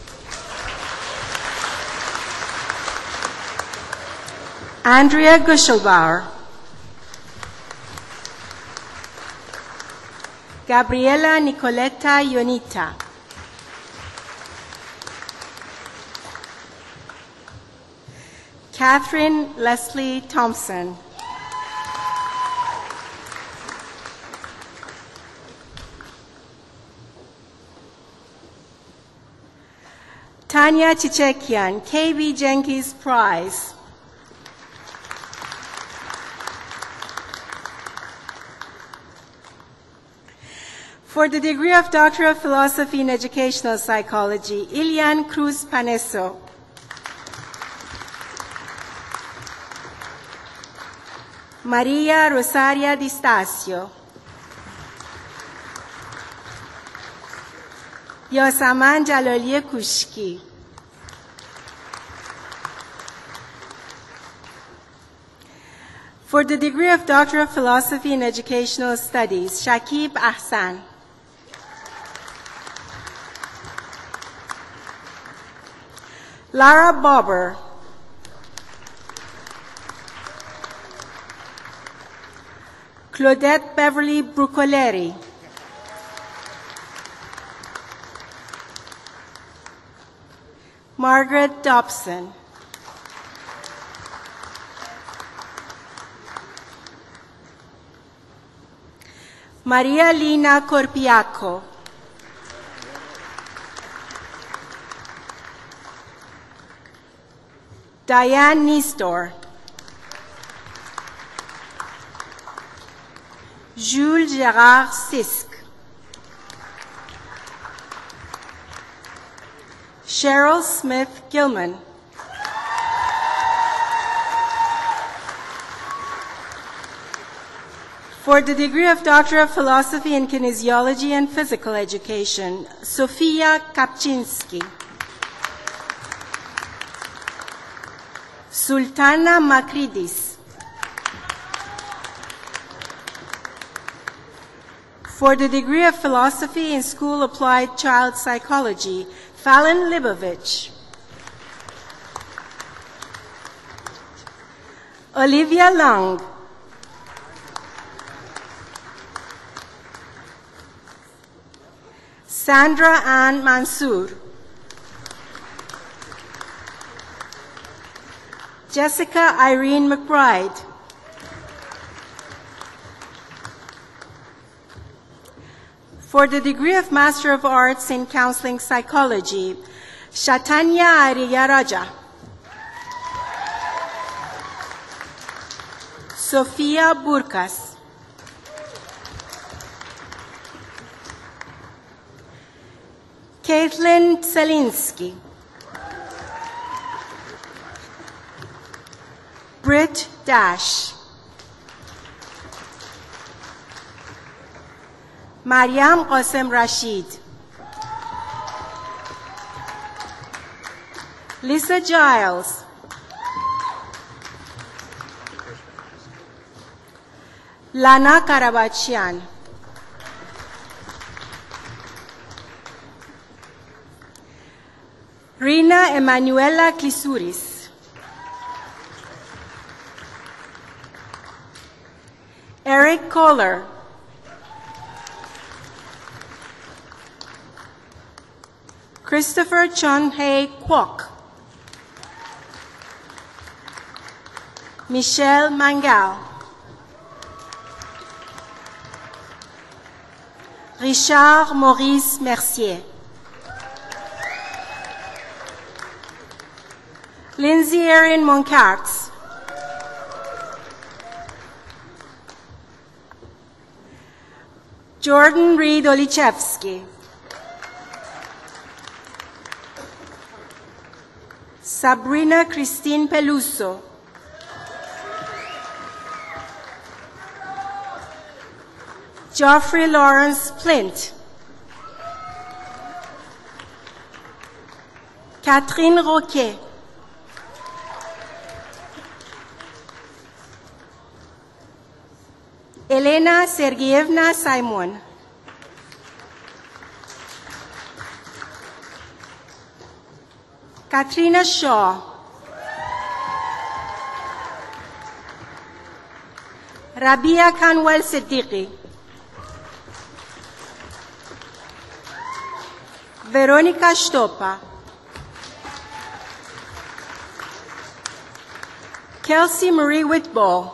Andrea Guschelbauer. Gabriela Nicoletta Ionita. Catherine Leslie Thompson. Tanya Chichekian, K B Jenkins Prize. For the degree of Doctor of Philosophy in Educational Psychology, Ilian Cruz Paneso. Maria Rosaria Di Stasio. Yasaman Jalali Kushki. For the degree of Doctor of Philosophy in Educational Studies, Shakib Ahsan. Lara Bobber. Claudette Beverly Brucoleri. Margaret Dobson. Maria Lina Corpiaco. Diane Nistor. Jules Gérard Sisk. Cheryl Smith Gilman. For the degree of Doctor of Philosophy in Kinesiology and Physical Education, Sofia Kapczynski. Sultana Makridis. For the degree of Philosophy in School Applied Child Psychology, Fallon Libovich. Olivia Long. Sandra Ann Mansour. Jessica Irene McBride. For the degree of Master of Arts in Counseling Psychology, Shatanya Ariyaraja. Sofia Burkas. Caitlin Selinsky. Britt Dash. Mariam Qasem Rashid. Lisa Giles. Lana Karabachian. Rina Emanuela Clisuris. Eric Kohler. Christopher Chun-Hae Kwok. Michelle Mangal. Richard Maurice Mercier. Lindsay Erin Moncarts. Jordan Reed Olichevsky. Sabrina Christine Peluso. Geoffrey Lawrence Plint. Catherine Roquet. Elena Sergeyevna Simon. Katrina Shaw. Rabia Kanwal Siddiqui. Veronica Stopa. Kelsey Marie Whitball.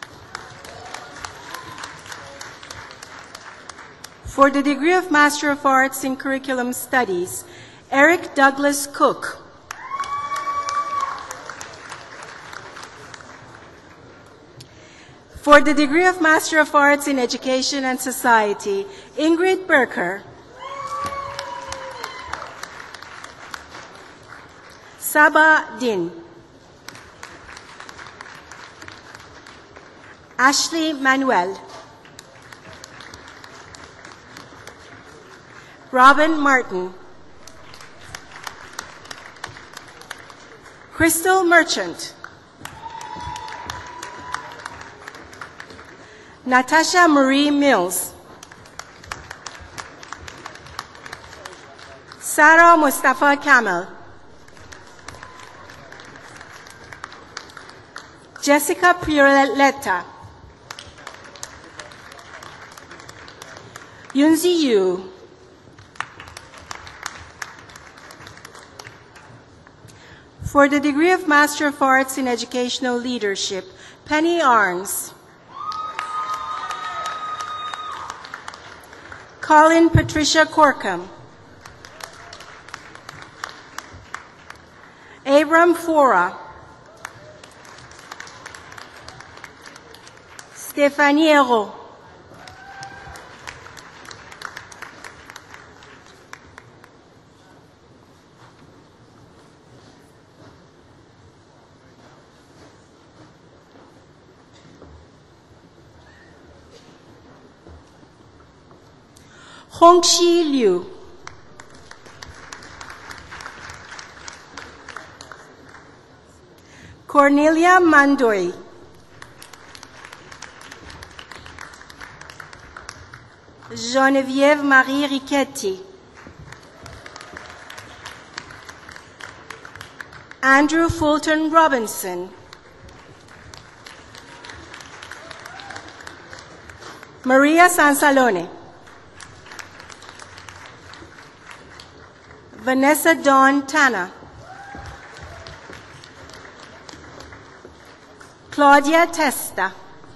For the degree of Master of Arts in Curriculum Studies, Eric Douglas Cook. For the degree of Master of Arts in Education and Society, Ingrid Berker. Saba Din. Ashley Manuel. Robin Martin. Crystal Merchant. Natasha Marie Mills. Sarah Mustafa Kamel. Jessica Prioletta. Yunzi Yu. For the degree of Master of Arts in Educational Leadership, Penny Arns. Colin Patricia Corkum. Abram Fora. Stéphanie Hérault. Hongxi Liu. Cornelia Mandoy. Geneviève Marie Riquetti. Andrew Fulton Robinson. Maria Sansalone. Vanessa Dawn Tanner. Claudia Testa.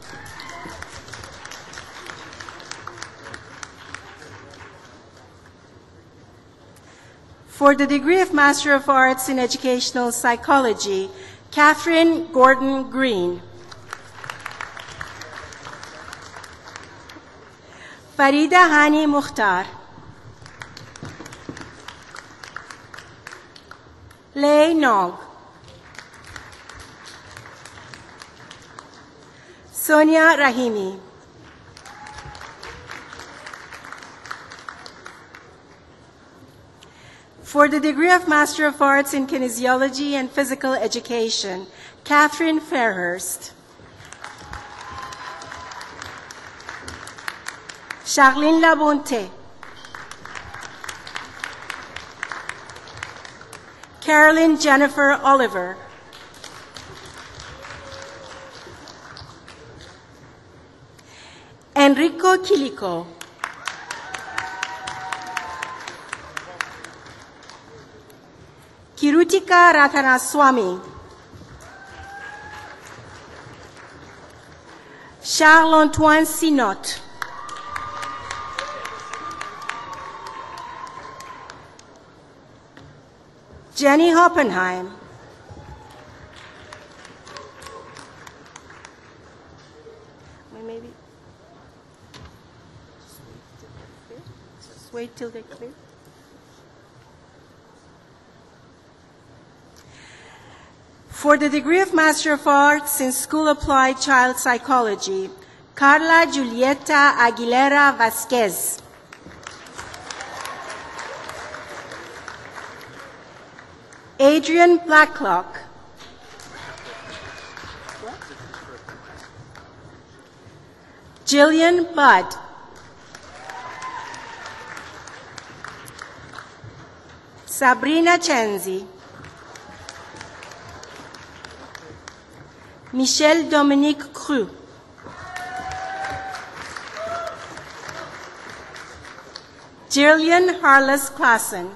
For the degree of Master of Arts in Educational Psychology, Catherine Gordon Green. Farida Hani Mukhtar. Lei Nog. Sonia Rahimi. For the degree of Master of Arts in Kinesiology and Physical Education, Catherine Fairhurst. Charlene Labonte. Carolyn Jennifer Oliver. Enrico Quilico. Kirutika Ratanaswamy. Charles-Antoine Sinot. Jenny Hoppenheim. Maybe. Just wait till they're clear. For the degree of Master of Arts in School Applied Child Psychology, Carla Julieta Aguilera Vasquez. Adrian Blacklock. Jillian Budd. Sabrina Cenzi. Michel Dominique Cru. Jillian Harless Klassen.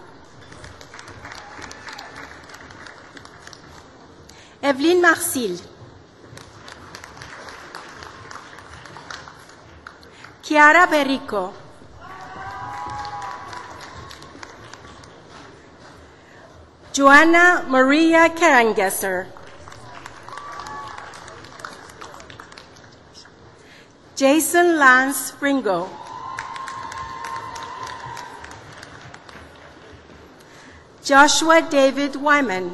Evelyne Marcil. Chiara Perico. Joanna Maria Kerangesser. Jason Lance Ringo. Joshua David Wyman.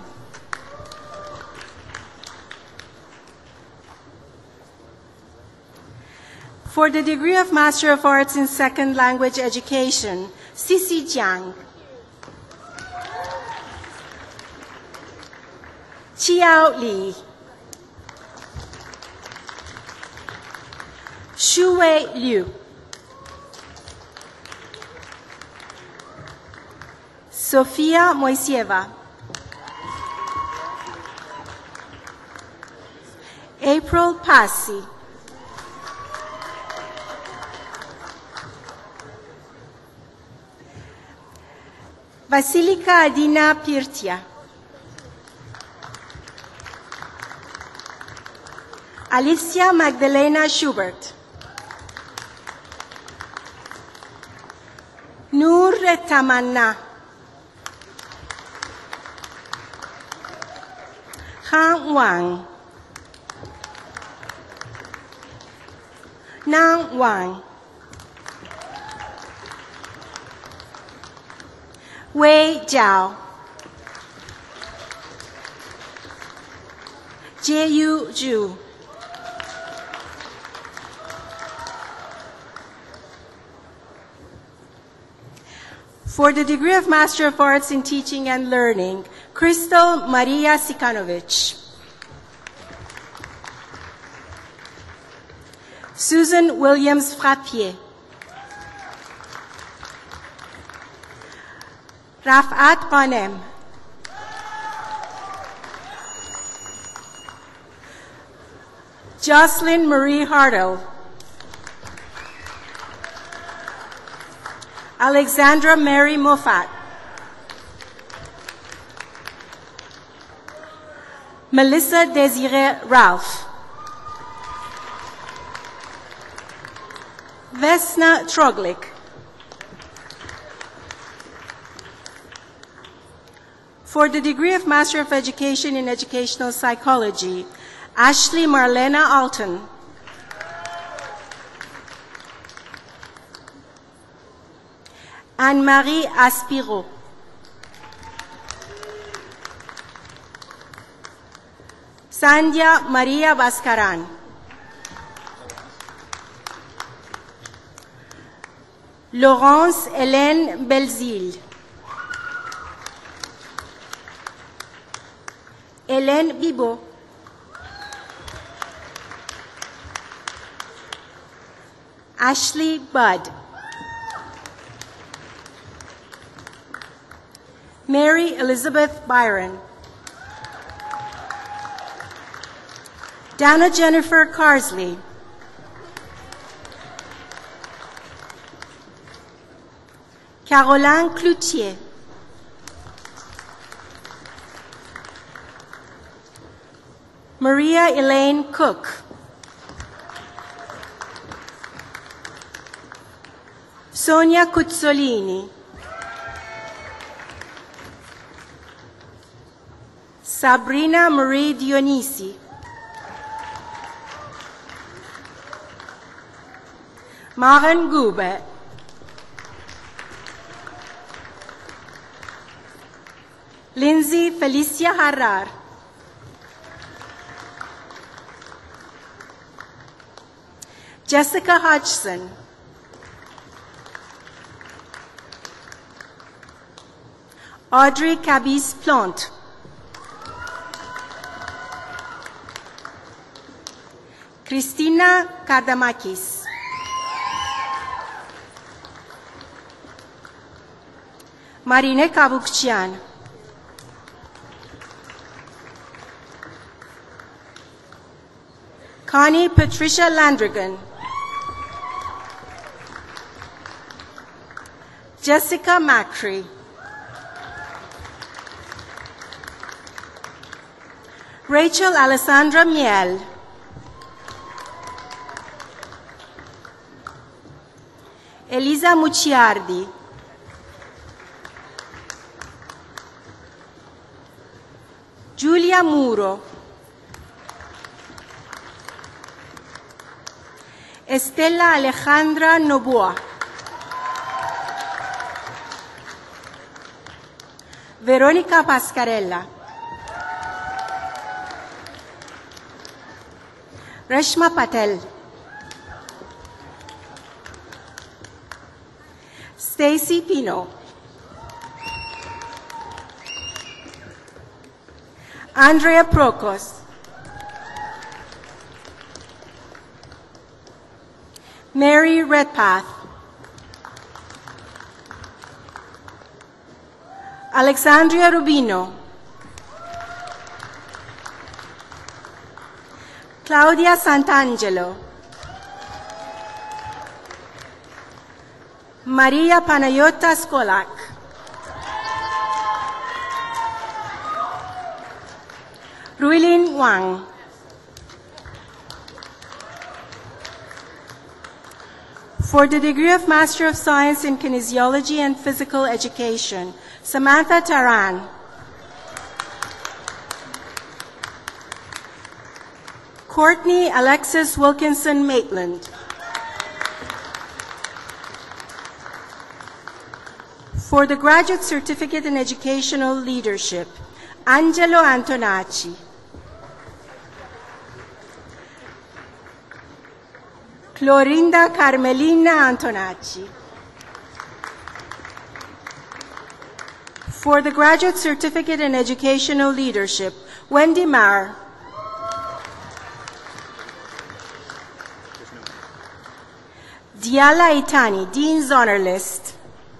For the degree of Master of Arts in Second Language Education, Sisi Jiang. Chiao Li. Shuwei Liu. Sofia Moisieva. April Passi. Vasilika Adina Pirtia. Alicia Magdalena Schubert. Noor Tamanna. Han Wang. Nan Wang. Wei Zhao. Jieyu Zhu. For the degree of Master of Arts in Teaching and Learning, Crystal Maria Sikanovic. Susan Williams Frappier. Rafat Ghanem. Jocelyn Marie Hartle. Alexandra Mary Moffat. Melissa Desiree Ralph. Vesna Troglik. For the degree of Master of Education in Educational Psychology, Ashley Marlena Alton. Anne-Marie Aspiro. Sandhya Maria Bascaran. Laurence Hélène Belzile. Hélène Bibot. Ashley Budd. Mary Elizabeth Byron. Dana Jennifer Carsley. Caroline Cloutier. Maria Elaine Cook. Sonia Cuzzolini. Sabrina Marie Dionisi. Maren Gube. Lindsay Felicia Harrar. Jessica Hodgson. Audrey Cabis Plante. Christina Kardamakis. Marine Kavukchian. Connie Patricia Landrigan. Jessica Macri. Rachel Alessandra Miel. Elisa Mucciardi. Giulia Muro. Estela Alejandra Noboa. Veronica Pascarella. Reshma Patel. Stacy Pino. Andrea Prokos. Mary Redpath. Alexandria Rubino. Claudia Santangelo. Maria Panayota Skolak. Ruilin Wang. For the degree of Master of Science in Kinesiology and Physical Education, Samantha Taran. Courtney Alexis Wilkinson Maitland. For the Graduate Certificate in Educational Leadership, Angelo Antonacci. Clorinda Carmelina Antonacci. For the Graduate Certificate in Educational Leadership, Wendy Marr. Diala Itani, Dean's Honor List.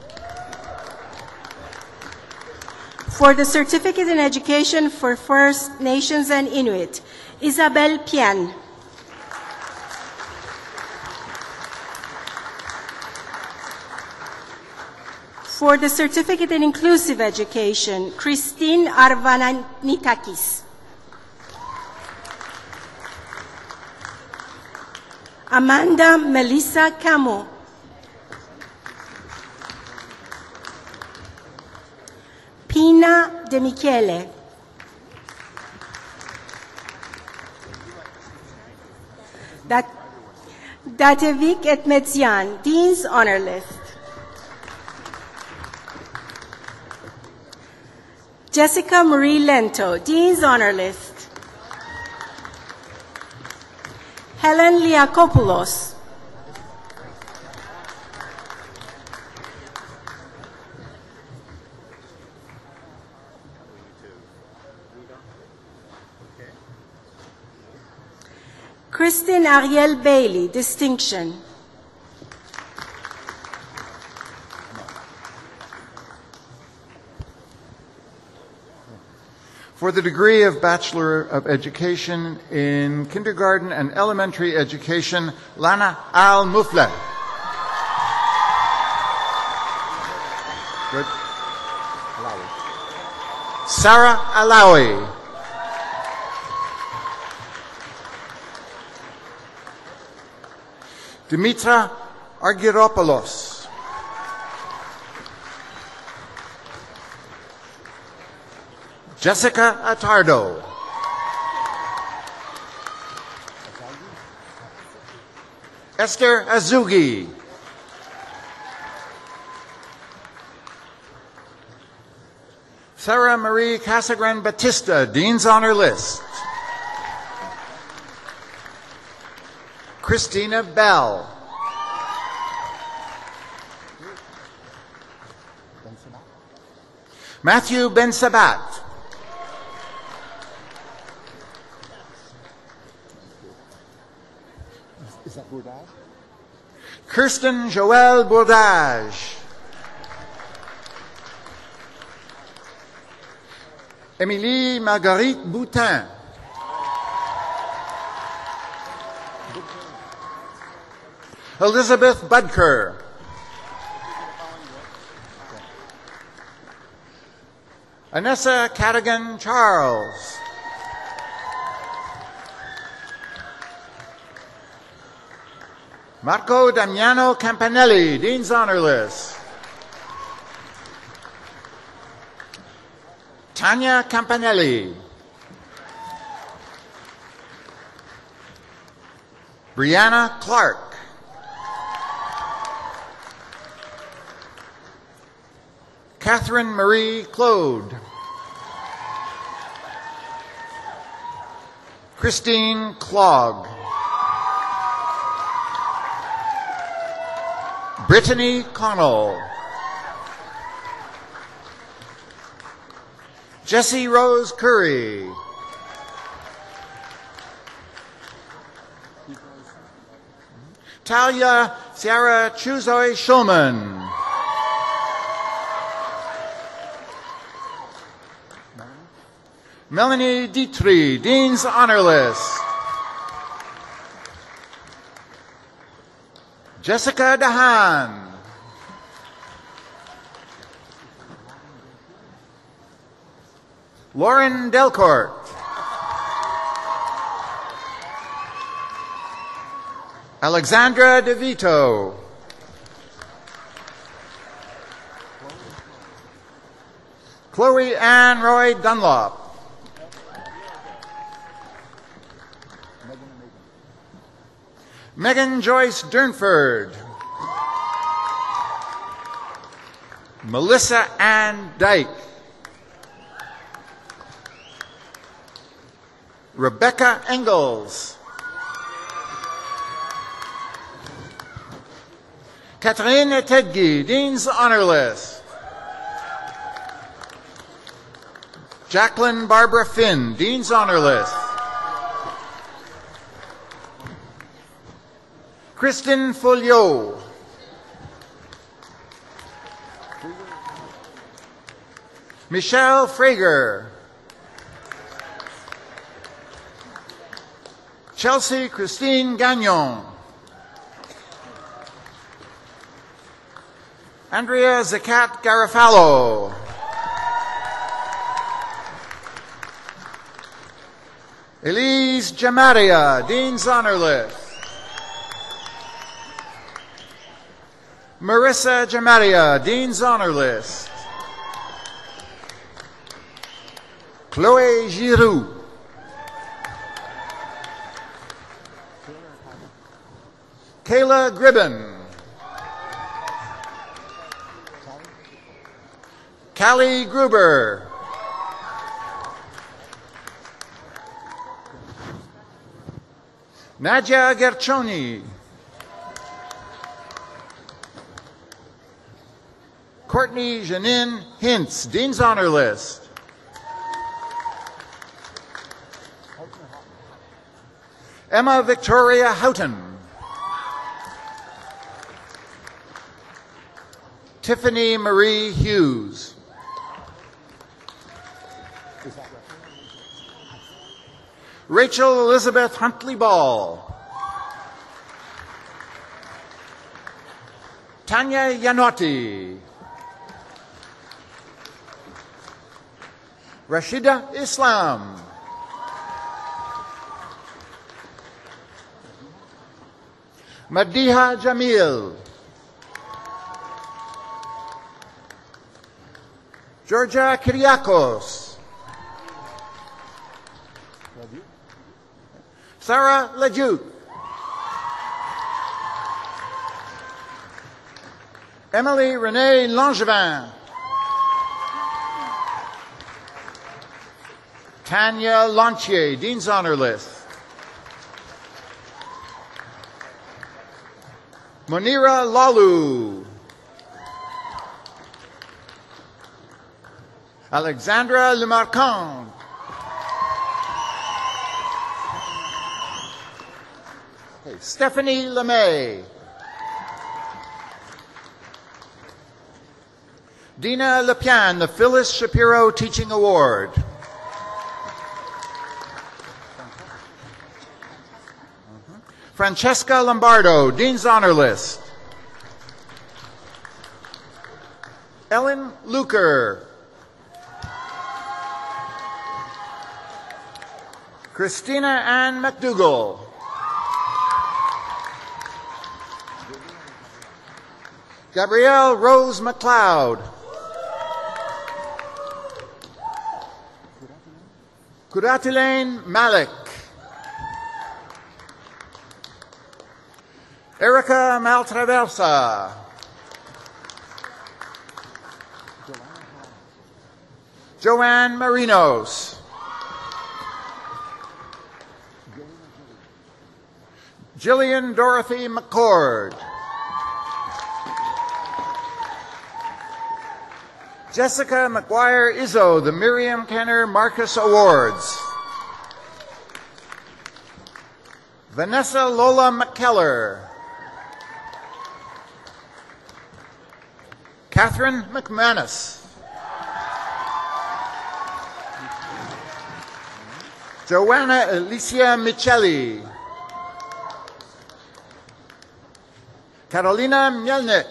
For the Certificate in Education for First Nations and Inuit, Isabel Pian. For the Certificate in Inclusive Education, Christine Arvananitakis. Amanda Melissa Camo. Pina De Michele. Dat Datevic Etmetzian, Dean's Honor List. Jessica Marie Lento, Dean's Honor List. Helen Liakopoulos. Kristen Ariel Bailey, Distinction. For the degree of Bachelor of Education in Kindergarten and Elementary Education, Lana Al-Mufleh. Good. Sarah Alawi. Dimitra Argyropoulos. Jessica Attardo. Esther Azugi. Sarah Marie Casagran Batista, Dean's Honor List. Christina Bell. Matthew Ben Sabat. Is that Bourdage? Kirsten Joelle Bourdage. Émilie Marguerite Boutin. Elizabeth Budker. Anessa Cadigan Charles. Marco Damiano Campanelli, Dean's Honor List. Tanya Campanelli. Brianna Clark. Catherine Marie Claude. Christine Clogg. Brittany Connell. Jessie Rose Curry. Talia Sierra Chuzoy Shulman. Melanie Dietrich, Dean's Honor List. Jessica Dahan. Lauren Delcourt. Alexandra DeVito. Chloe Ann Roy Dunlop. Megan Joyce Durnford. Melissa Ann Dyke. Rebecca Engels. Catherine Tedgi, Dean's Honor List. Jacqueline Barbara Finn, Dean's Honor List. Kristen Folio. Michelle Frager. Chelsea Christine Gagnon. Andrea Zakat Garofalo. Elise Jamaria, Dean's Honor List. Marissa Jamaria, Dean's Honor List. Chloe Giroux. Kayla Gribben. Callie Gruber. Nadia Gerchoni. Courtney Janine Hintz, Dean's Honor List. Emma Victoria Houghton. Tiffany Marie Hughes. Rachel Elizabeth Huntley Ball. Tanya Yanotti. Rashida Islam. Madiha Jamil. Georgia Kyriakos. Sarah Lejout. Emily Renee Langevin. Tanya Lantier, Dean's Honor List. Monira Lalu. Alexandra Lemarquand. Okay, Stephanie LeMay. Dina Lepian, the Phyllis Shapiro Teaching Award. Francesca Lombardo, Dean's Honor List. Ellen Luker. Christina Ann McDougall. Gabrielle Rose McLeod. Kuratilane Malik. Erica Maltraversa. Joanne Marinos. Jillian Dorothy McCord. Jessica McGuire Izzo, the Miriam Kenner Marcus Awards. Vanessa Lola McKellar. Catherine McManus. Joanna Alicia Michelli. Carolina Mielnik.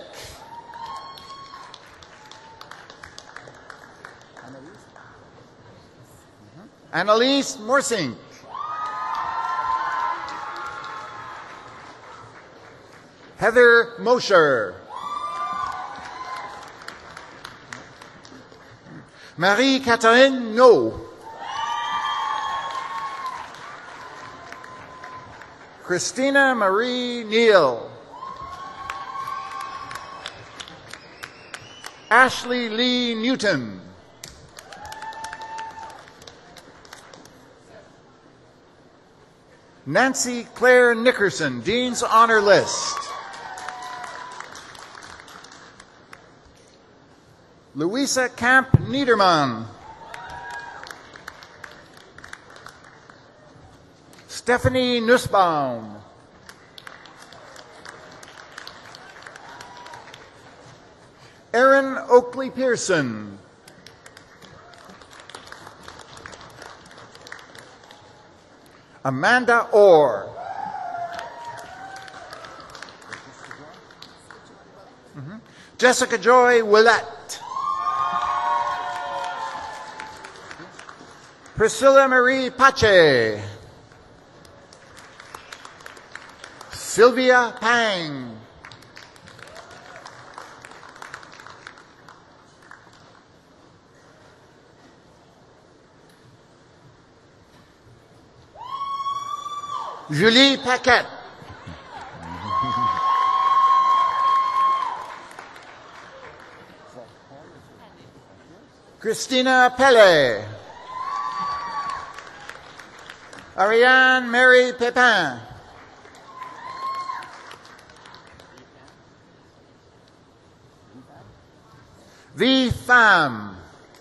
Annalise Morsink. Heather Mosher. Marie-Catherine No. Christina Marie Neal. Ashley Lee Newton. Nancy Claire Nickerson, Dean's Honor List. Louisa Camp Niederman. Stephanie Nussbaum. Erin Oakley Pearson. Amanda Orr. Mm-hmm. Jessica Joy Willett. Priscilla Marie Pache. Sylvia Pang. Julie Paquette. Christina Pelle. Ariane Mary Pepin. V. Pham.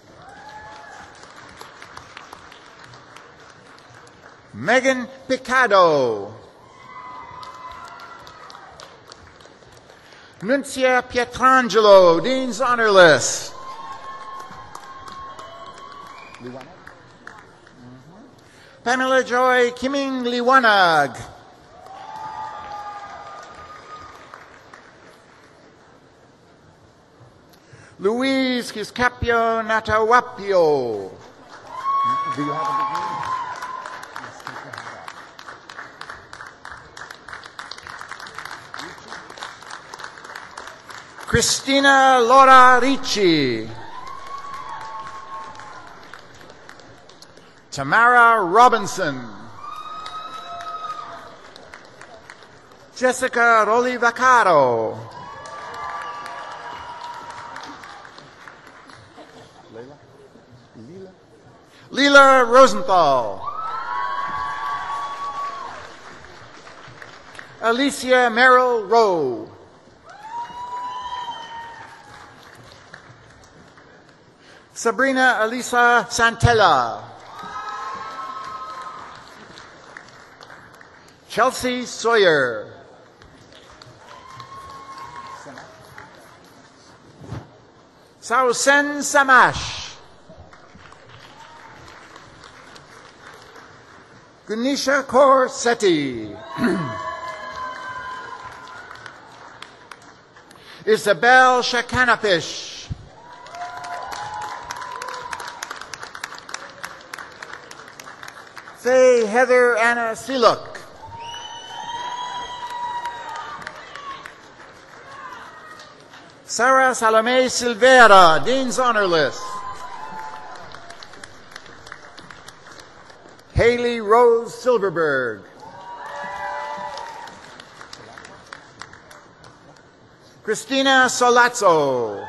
Megan Picado. Nuncia Pietrangelo, Dean's Honor List. Mm-hmm. Pamela Joy Kiming Liwanag. Luis Quiscapio Natawapio. Do you have a degree? Christina Laura Ricci. Tamara Robinson. Jessica Roli Vaccaro. Leela Rosenthal. Alicia Merrill Rowe. Sabrina Elisa Santella. Chelsea Sawyer. Sausen Samash. Gunisha Kaur Sethi. Isabel Shakanapish. Faye Heather Anna Siluk. Sarah Salome Silvera, Dean's Honor List. Haley Rose Silverberg. Christina Solazzo.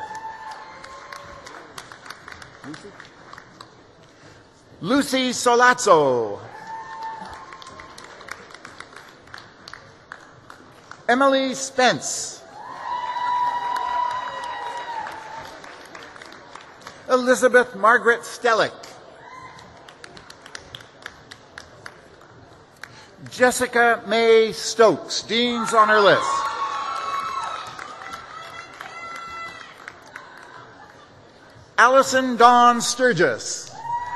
Lucy Solazzo. Emily Spence. Elizabeth Margaret Stellick. Jessica May Stokes, Dean's Honor List. Allison Dawn Sturgis.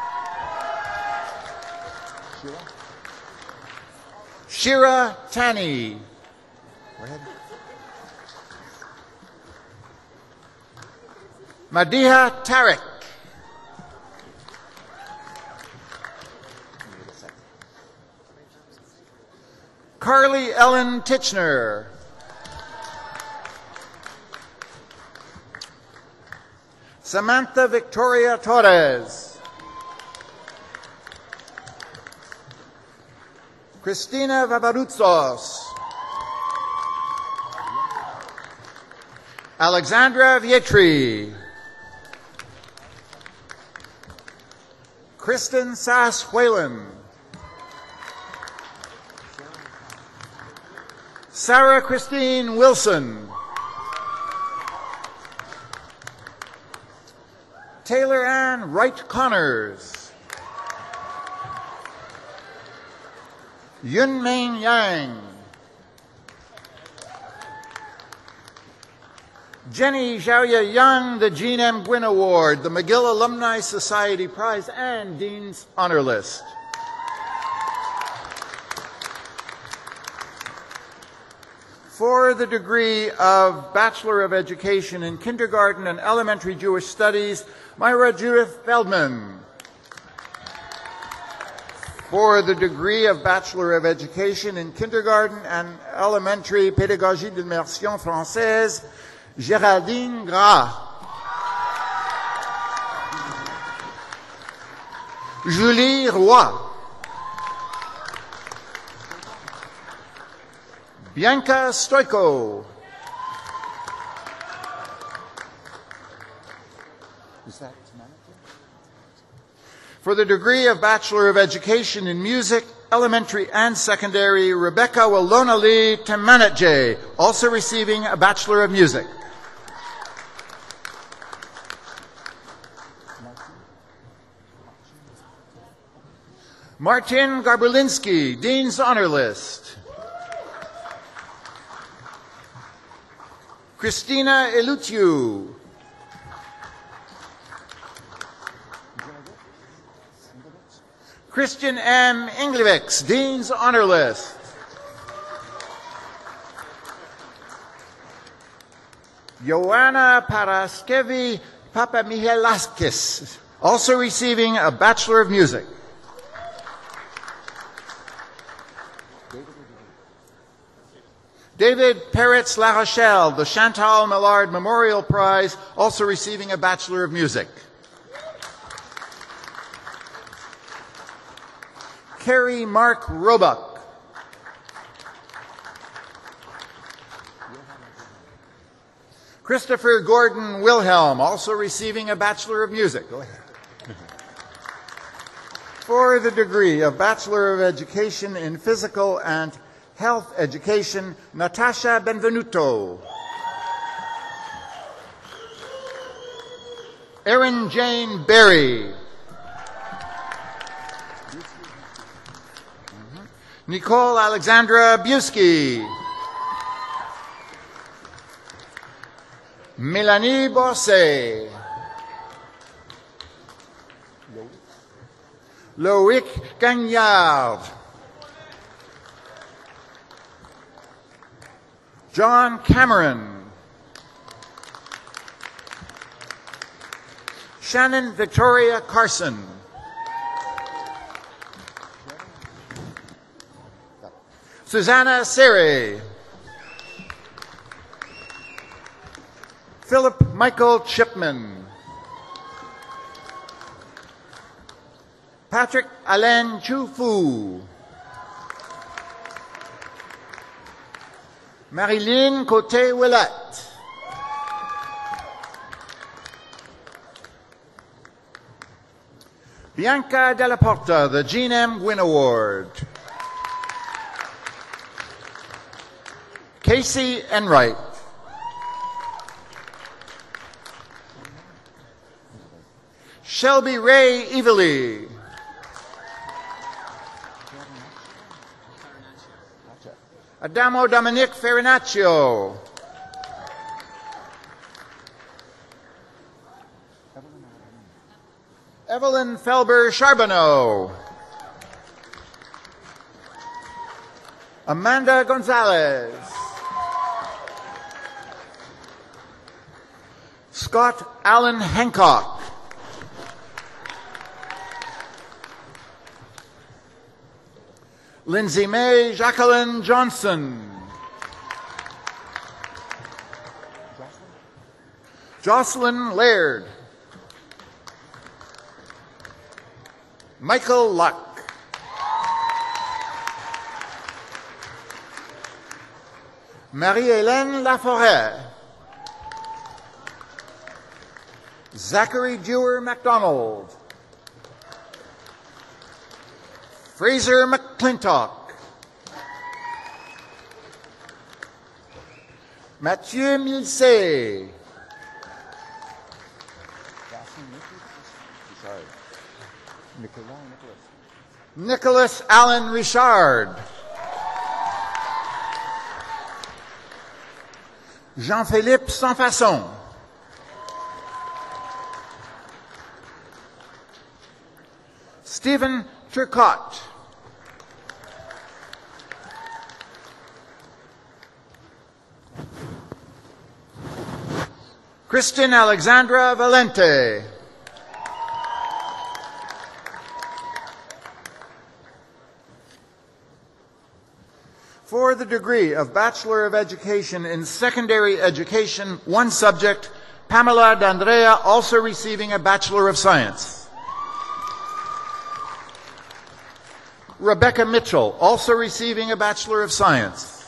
Shira Tani. Madiha Tarek. Carly Ellen Titchener. Samantha Victoria Torres. Christina Vavaruzos. Alexandra Vietri. Kristen Sass Whalen. Sarah Christine Wilson. Taylor Ann Wright Connors. Yun Main Yang. Jenny Xiaoya Young, the Jean M. Gwynn Award, the McGill Alumni Society Prize, and Dean's Honor List. For the degree of Bachelor of Education in Kindergarten and Elementary Jewish Studies, Myra Judith Feldman. For the degree of Bachelor of Education in Kindergarten and Elementary Pédagogie d'Immersion Française, Géraldine Gras. Julie Roy. Bianca Stoiko. Is that For the degree of Bachelor of Education in Music, Elementary and Secondary, Rebecca Walona Lee Temanatje, also receiving a Bachelor of Music. Martin Garbulinski, Dean's Honor List. Christina Elutiu. Christian M. Inglevix, Dean's Honor List. Joanna Paraskevi Papamihelaskis, Also receiving a Bachelor of Music. David Peretz La Rochelle, the Chantal Millard Memorial Prize, also receiving a Bachelor of Music. Kerry Mark Roebuck. Christopher Gordon Wilhelm, also receiving a Bachelor of Music. Go ahead. For the degree of Bachelor of Education in Physical and Health Education, Natasha Benvenuto. Erin Jane Berry. Nicole Alexandra Busky. Mélanie Bossé. Loïc Gagnard. John Cameron. Shannon Victoria Carson. Susanna Siri. Philip Michael Chipman. Patrick Alain Chufu. Marilyn Cote-Willette. Bianca Della Porta, the Jean M. Gwynn Award. Casey Enright. Shelby Ray Evely. Adamo Dominic Farinaccio. Evelyn Felber Charbonneau. Amanda Gonzalez. Scott Allen Hancock. Lindsay May Jacqueline Johnson. Jocelyn Laird. Michael Luck. Marie-Hélène Laforêt. Zachary Dewar MacDonald. Fraser McClintock. Mathieu Milsey. Nicholas Allen Richard. Jean-Philippe Sansfaçon. Stephen Turcotte. Kristen Alexandra Valente. For the degree of Bachelor of Education in Secondary Education, one subject, Pamela D'Andrea, also receiving a Bachelor of Science. Rebecca Mitchell, also receiving a Bachelor of Science.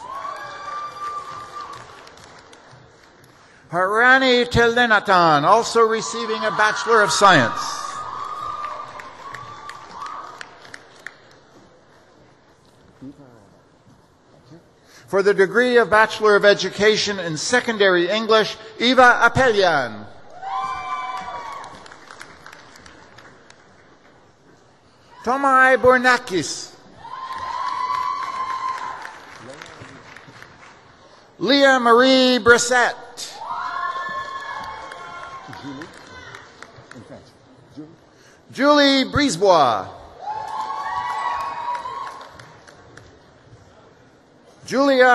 Harani Telenatan, also receiving a Bachelor of Science. For the degree of Bachelor of Education in Secondary English, Eva Apelian. Tomai Bornakis. Leah Marie Brissette. Julie Brisebois. Julia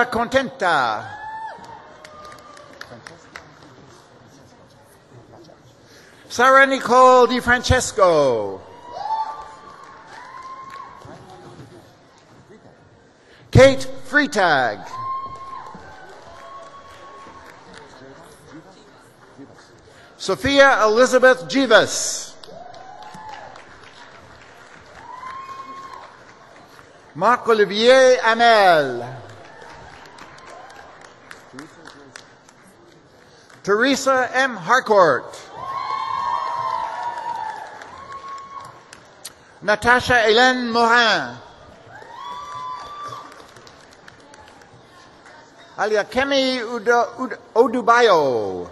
Contenta. Sarah Nicole Di Francesco. Kate Freitag. Sophia Elizabeth Jivas. Marc-Olivier Amel. Teresa M. Harcourt. Natasha Hélène Morin. Aliakemi Udo- Ud- Odubayo.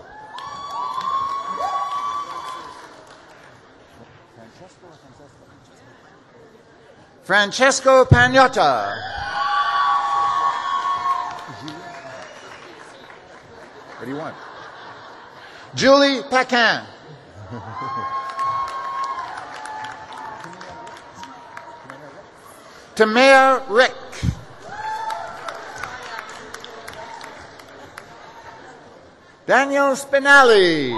Francesco Pagnotta. What do you want? Julie Paquin. Tamea Rick. Daniel Spinelli.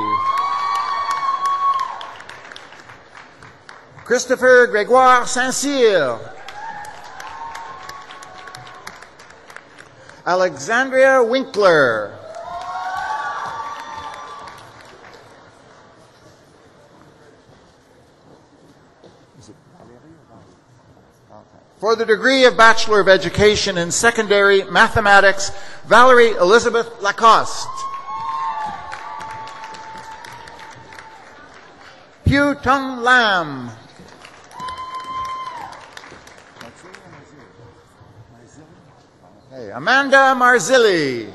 Christopher Grégoire Saint-Cyr. Alexandria Winkler. For the degree of Bachelor of Education in Secondary Mathematics, Valerie Elizabeth Lacoste. Hugh Tung Lam. Hey, Amanda Marzilli.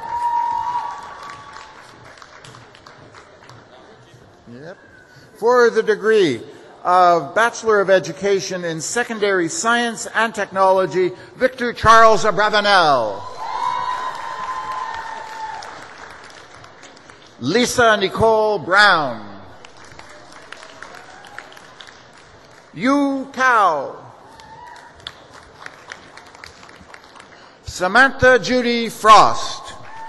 Yep. For the degree of Bachelor of Education in Secondary Science and Technology, Victor Charles Abravanel. Lisa Nicole Brown. Yu Cao. Samantha Judy Frost.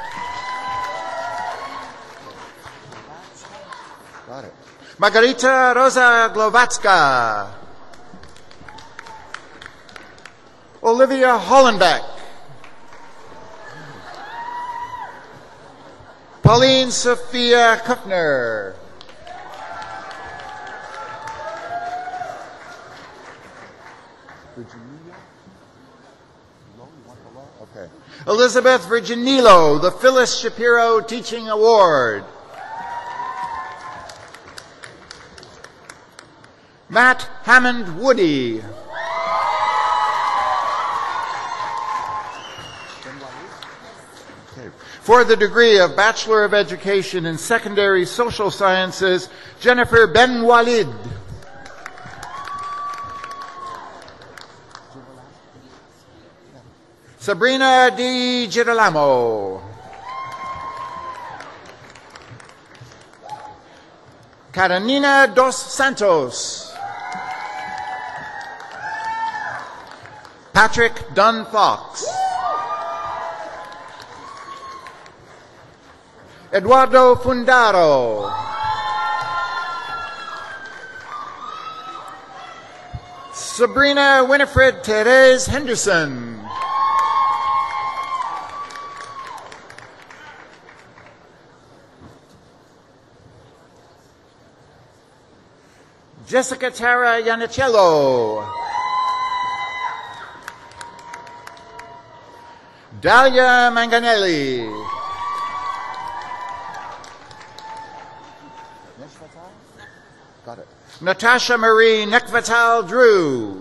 Got it. Margarita Rosa Glovatska. Olivia Hollenbeck. Pauline Sophia Kuffner. Okay. Elizabeth Virginillo, the Phyllis Shapiro Teaching Award. Matt Hammond Woody. Okay. For the degree of Bachelor of Education in Secondary Social Sciences, Jennifer Ben Walid. Sabrina Di Girolamo. Karenina Dos Santos. Patrick Dunn Fox. Eduardo Fundaro. Sabrina Winifred Therese Henderson. Jessica Tara Yanicello. Dalia Manganelli. Got it. Natasha Marie Nekvatal Drew.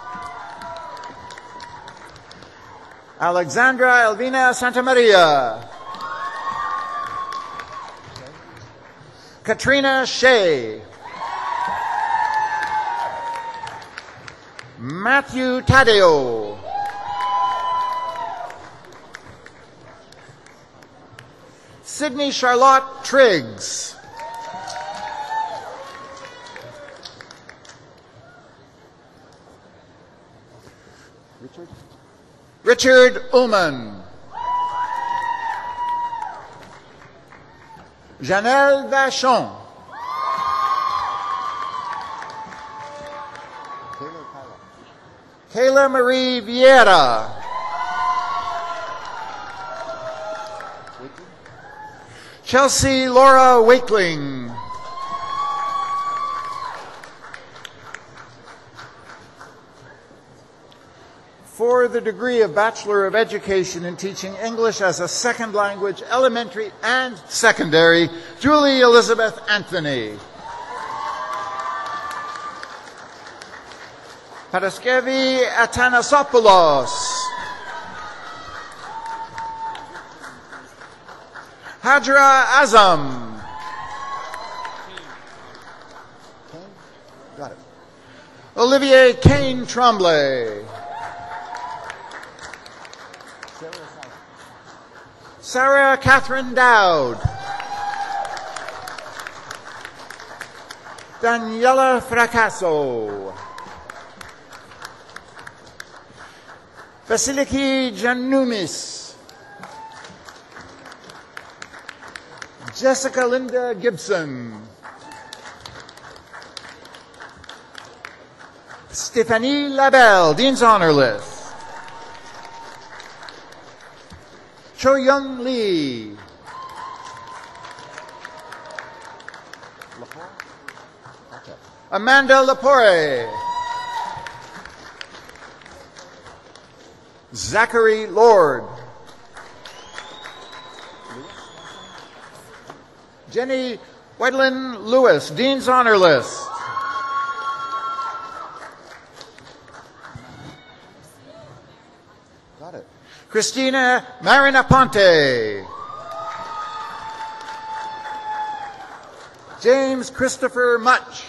Alexandra Elvina Santamaria. Katrina Shea. Matthew Tadeo. Sydney Charlotte Triggs. Richard? Richard Ullman. Janelle Vachon. Kayla Marie Vieira. Chelsea Laura Wakeling. For the degree of Bachelor of Education in Teaching English as a Second Language, Elementary and Secondary, Julie Elizabeth Anthony. Paraskevi Athanasopoulos. Hajra Azam. Got it. Olivier Kane Tremblay. Sarah Catherine Dowd. Daniela Fracasso. Vasiliki Janoumis. Jessica Linda Gibson. Stephanie Labelle, Dean's Honor List. Cho Young Lee. Amanda Lepore. Zachary Lord. Jenny Wedlin Lewis, Dean's Honor List. Got it. Christina Marinaponte. James Christopher Much.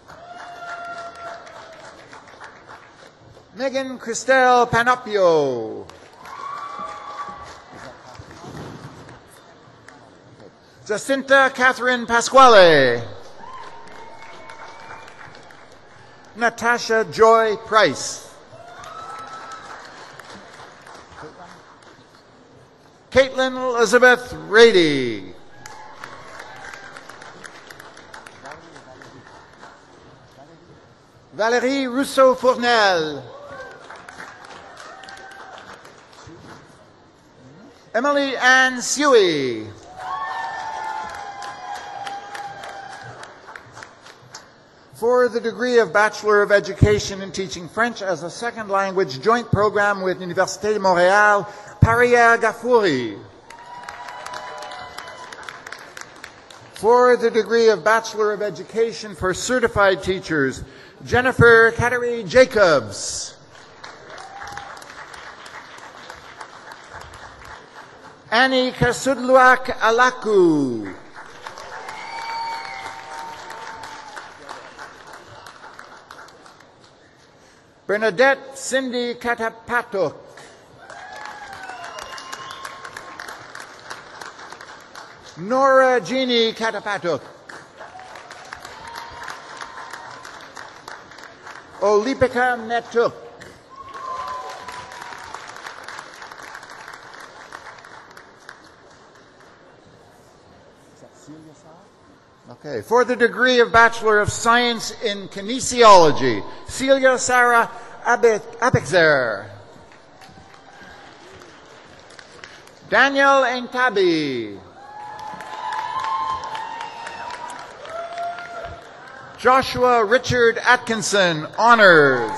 Megan Christelle Panopio. Jacinta Catherine Pasquale. Natasha Joy Price. Caitlin Elizabeth Rady. Valérie Rousseau-Fournel. Emily Ann Suey. For the degree of Bachelor of Education in Teaching French as a Second Language joint program with Université de Montréal, Paria Gafouri. For the degree of Bachelor of Education for Certified Teachers, Jennifer Kateri Jacobs. Annie Kasudluak Alaku. Bernadette Cindy Katapatok. Nora Jeannie Katapatok. Olipika Netuk. Okay, for the degree of Bachelor of Science in Kinesiology, Celia Sarah Abexer. Daniel Entabi. Joshua Richard Atkinson, Honors.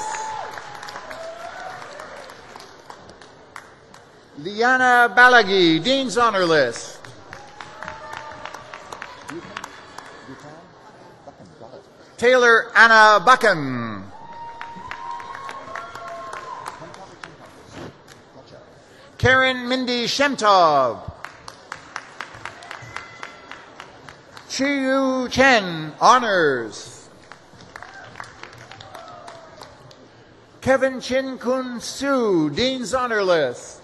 Liana Balagi, Dean's Honor List. Taylor Anna Buchan. Karen Mindy Shemtov. Chiyu Chen, Honors. Kevin Chin Kun Su, Dean's Honor List.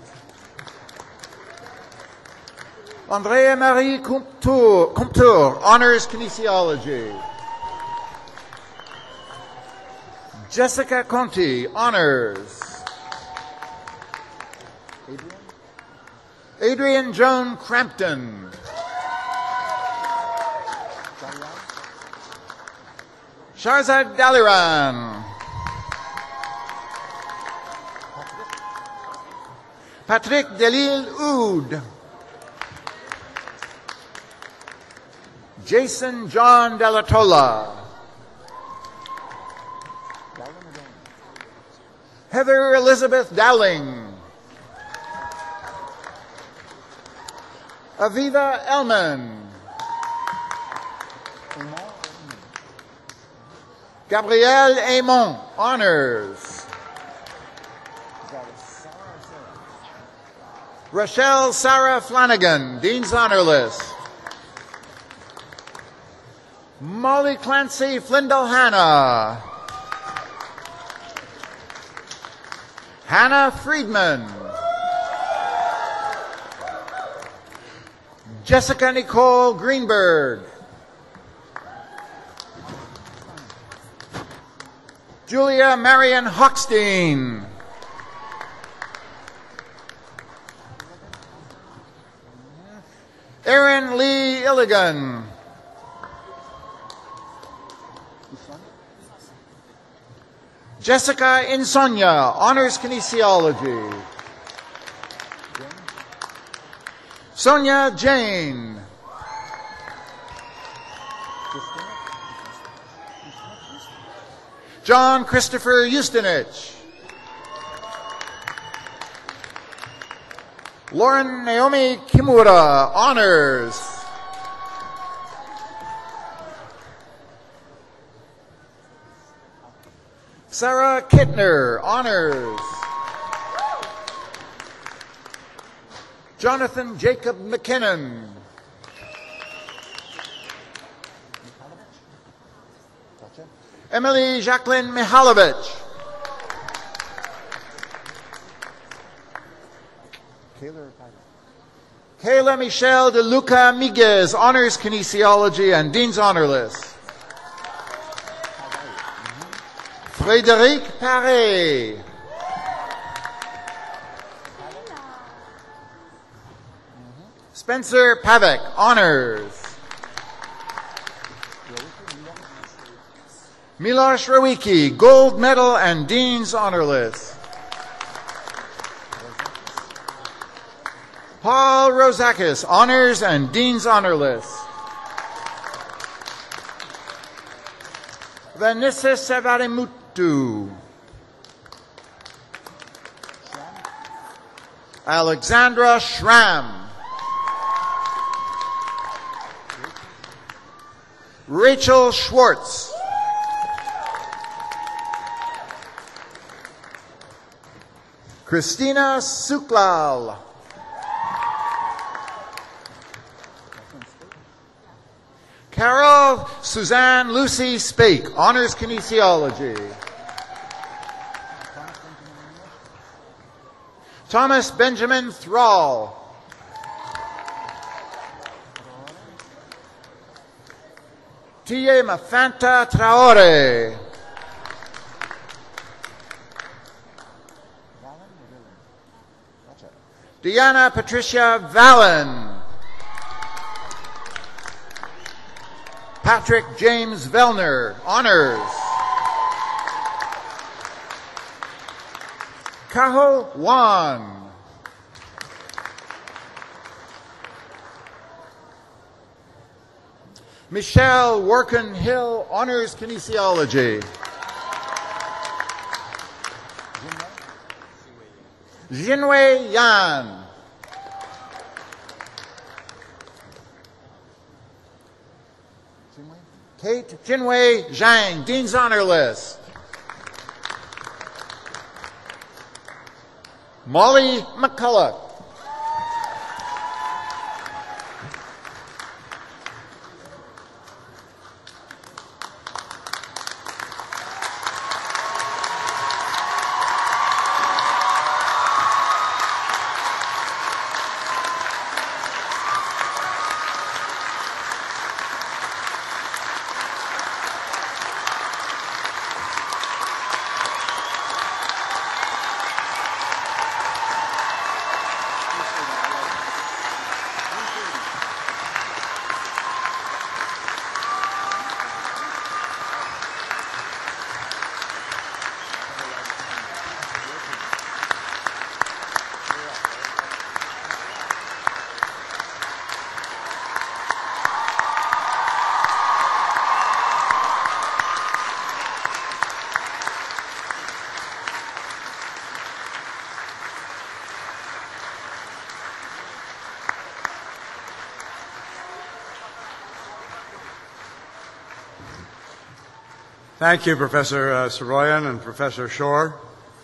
Andrea Marie Comptour, Comptour, Honors Kinesiology. Jessica Conti, Honors. Adrian? Adrian Joan Crampton. Sharzad Daliran. Patrick Delille Oud. Jason John Delatola. Heather Elizabeth Dowling. Aviva Elman. Gabrielle Aymon, honors. Rochelle Sarah Flanagan, Dean's Honor List. Molly Clancy Flindell Hanna. Hannah Friedman. Jessica Nicole Greenberg. Julia Marion Hochstein. Erin Lee Illigan. Jessica Insomnia, honors kinesiology. Sonia Jane. John Christopher Ustinich. Lauren Naomi Kimura, honors. Sarah Kittner, honors. Jonathan Jacob McKinnon. Emily Jacqueline Mihalovic. Kayla Michelle De Luca Miguez, honors kinesiology and Dean's Honor List. Frédéric Paré. Spencer Pavek, honors. Miloš Rawicki, gold medal and Dean's Honor List. Paul Rozakis, honors and Dean's Honor List. Vanessa Savarimutu. Alexandra Schramm. Rachel Schwartz. Christina Suklal. Carol Suzanne Lucy Spake, honors kinesiology. Thomas Benjamin Thrall. Tie Mafanta Traore. Diana Patricia Vallon. Patrick James Vellner, honors. Kaho Wan. Michelle Workin Hill, honors kinesiology. Jinwei Yan. Kate Jinwei Zhang, Dean's Honor List. Molly McCulloch. Thank you, Professor uh, Saroyan and Professor Shore.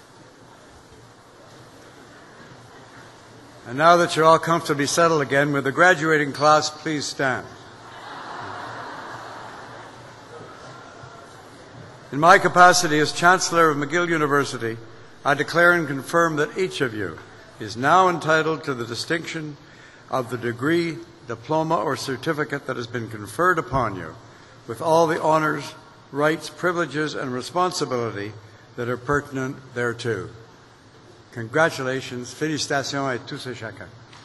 And now that you're all comfortably settled again, will the graduating class please stand? In my capacity as Chancellor of McGill University, I declare and confirm that each of you is now entitled to the distinction of the degree, diploma, or certificate that has been conferred upon you, with all the honors, rights, privileges, and responsibility that are pertinent thereto. Congratulations, félicitations à tous et chacun.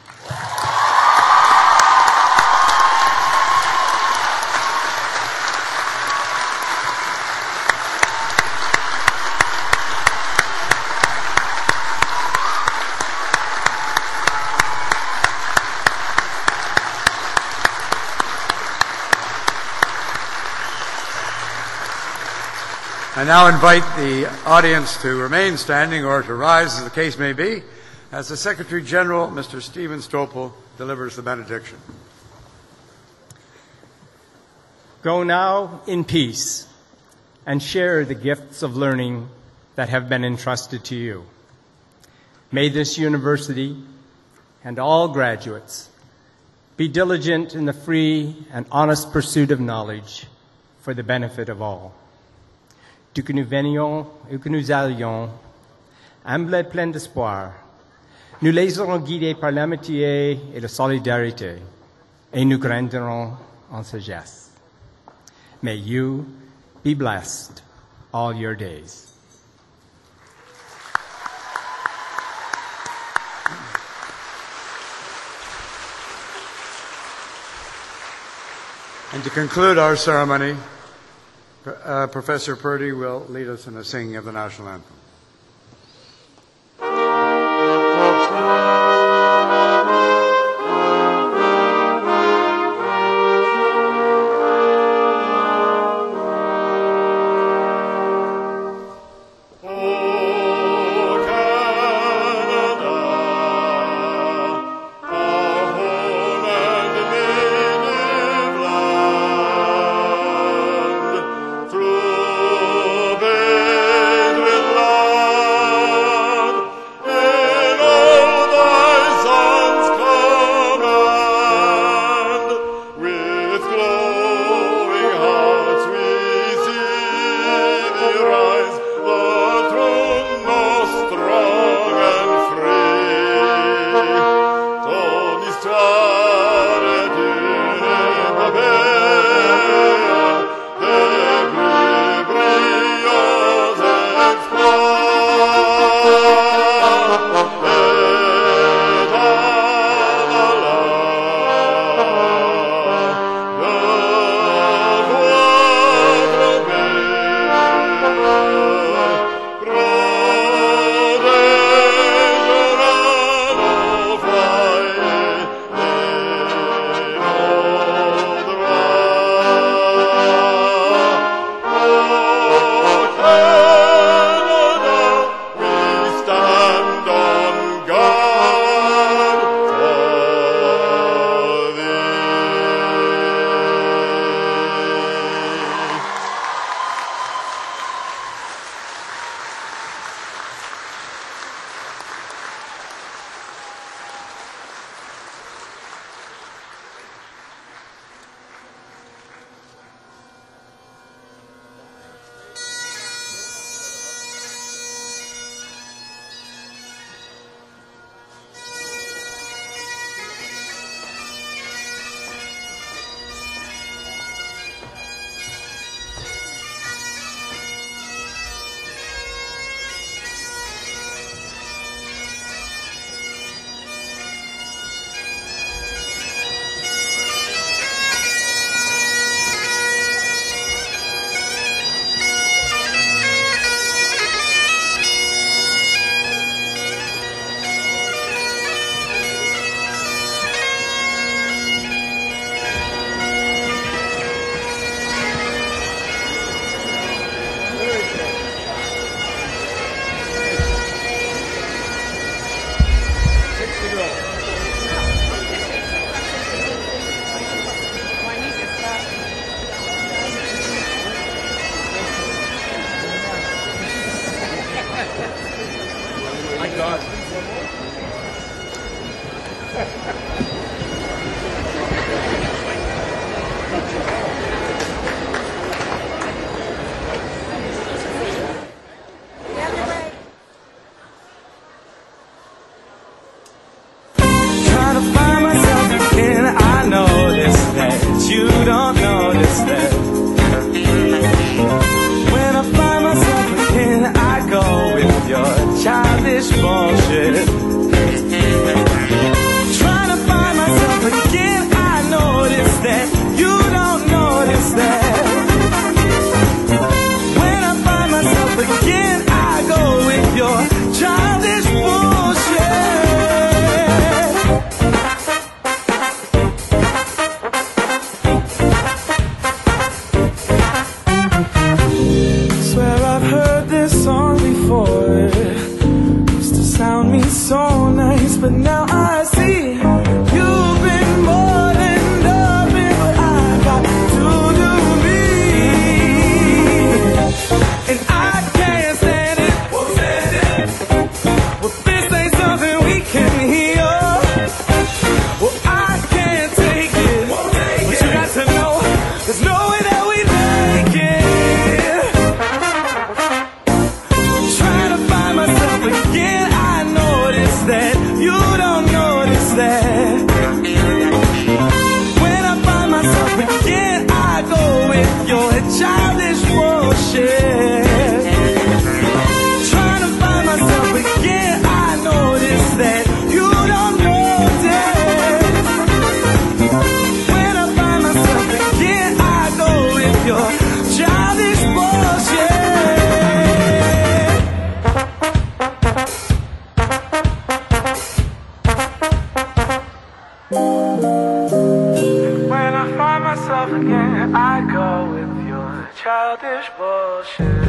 I now invite the audience to remain standing or to rise, as the case may be, as the Secretary General, Mister Stephen Stropel, delivers the benediction. Go now in peace and share the gifts of learning that have been entrusted to you. May this university and all graduates be diligent in the free and honest pursuit of knowledge for the benefit of all. D'où que nous venions et que nous allions, humbles et pleins d'espoir, nous les serons guidés par l'amitié et la solidarité, et nous grandirons en sagesse. May you be blessed all your days. And to conclude our ceremony, Uh, Professor Purdy will lead us in the singing of the national anthem. With love. Trying to find myself again, I notice that you don't notice that. When I find myself again, I go with your childish bullshit. Trying to find myself again, I notice that you don't notice that. When I find myself again, I go with your childish bullshit. Swear I've heard this song before. Used to sound me so nice, but now I see you've been more than loving what I got to do me, and I can't stand it. Won't stand it. Well, this ain't something we can hear. Well, I can't take it. Won't take but it. You got to know there's no way that we make it. Trying to find myself again, I notice that you don't notice that. When I find myself again, I go with your childish bullshit. Trying to find myself again, I notice that you don't notice. When I find myself again, I go with your childish bullshit. When I find myself again, I go with your childish bullshit.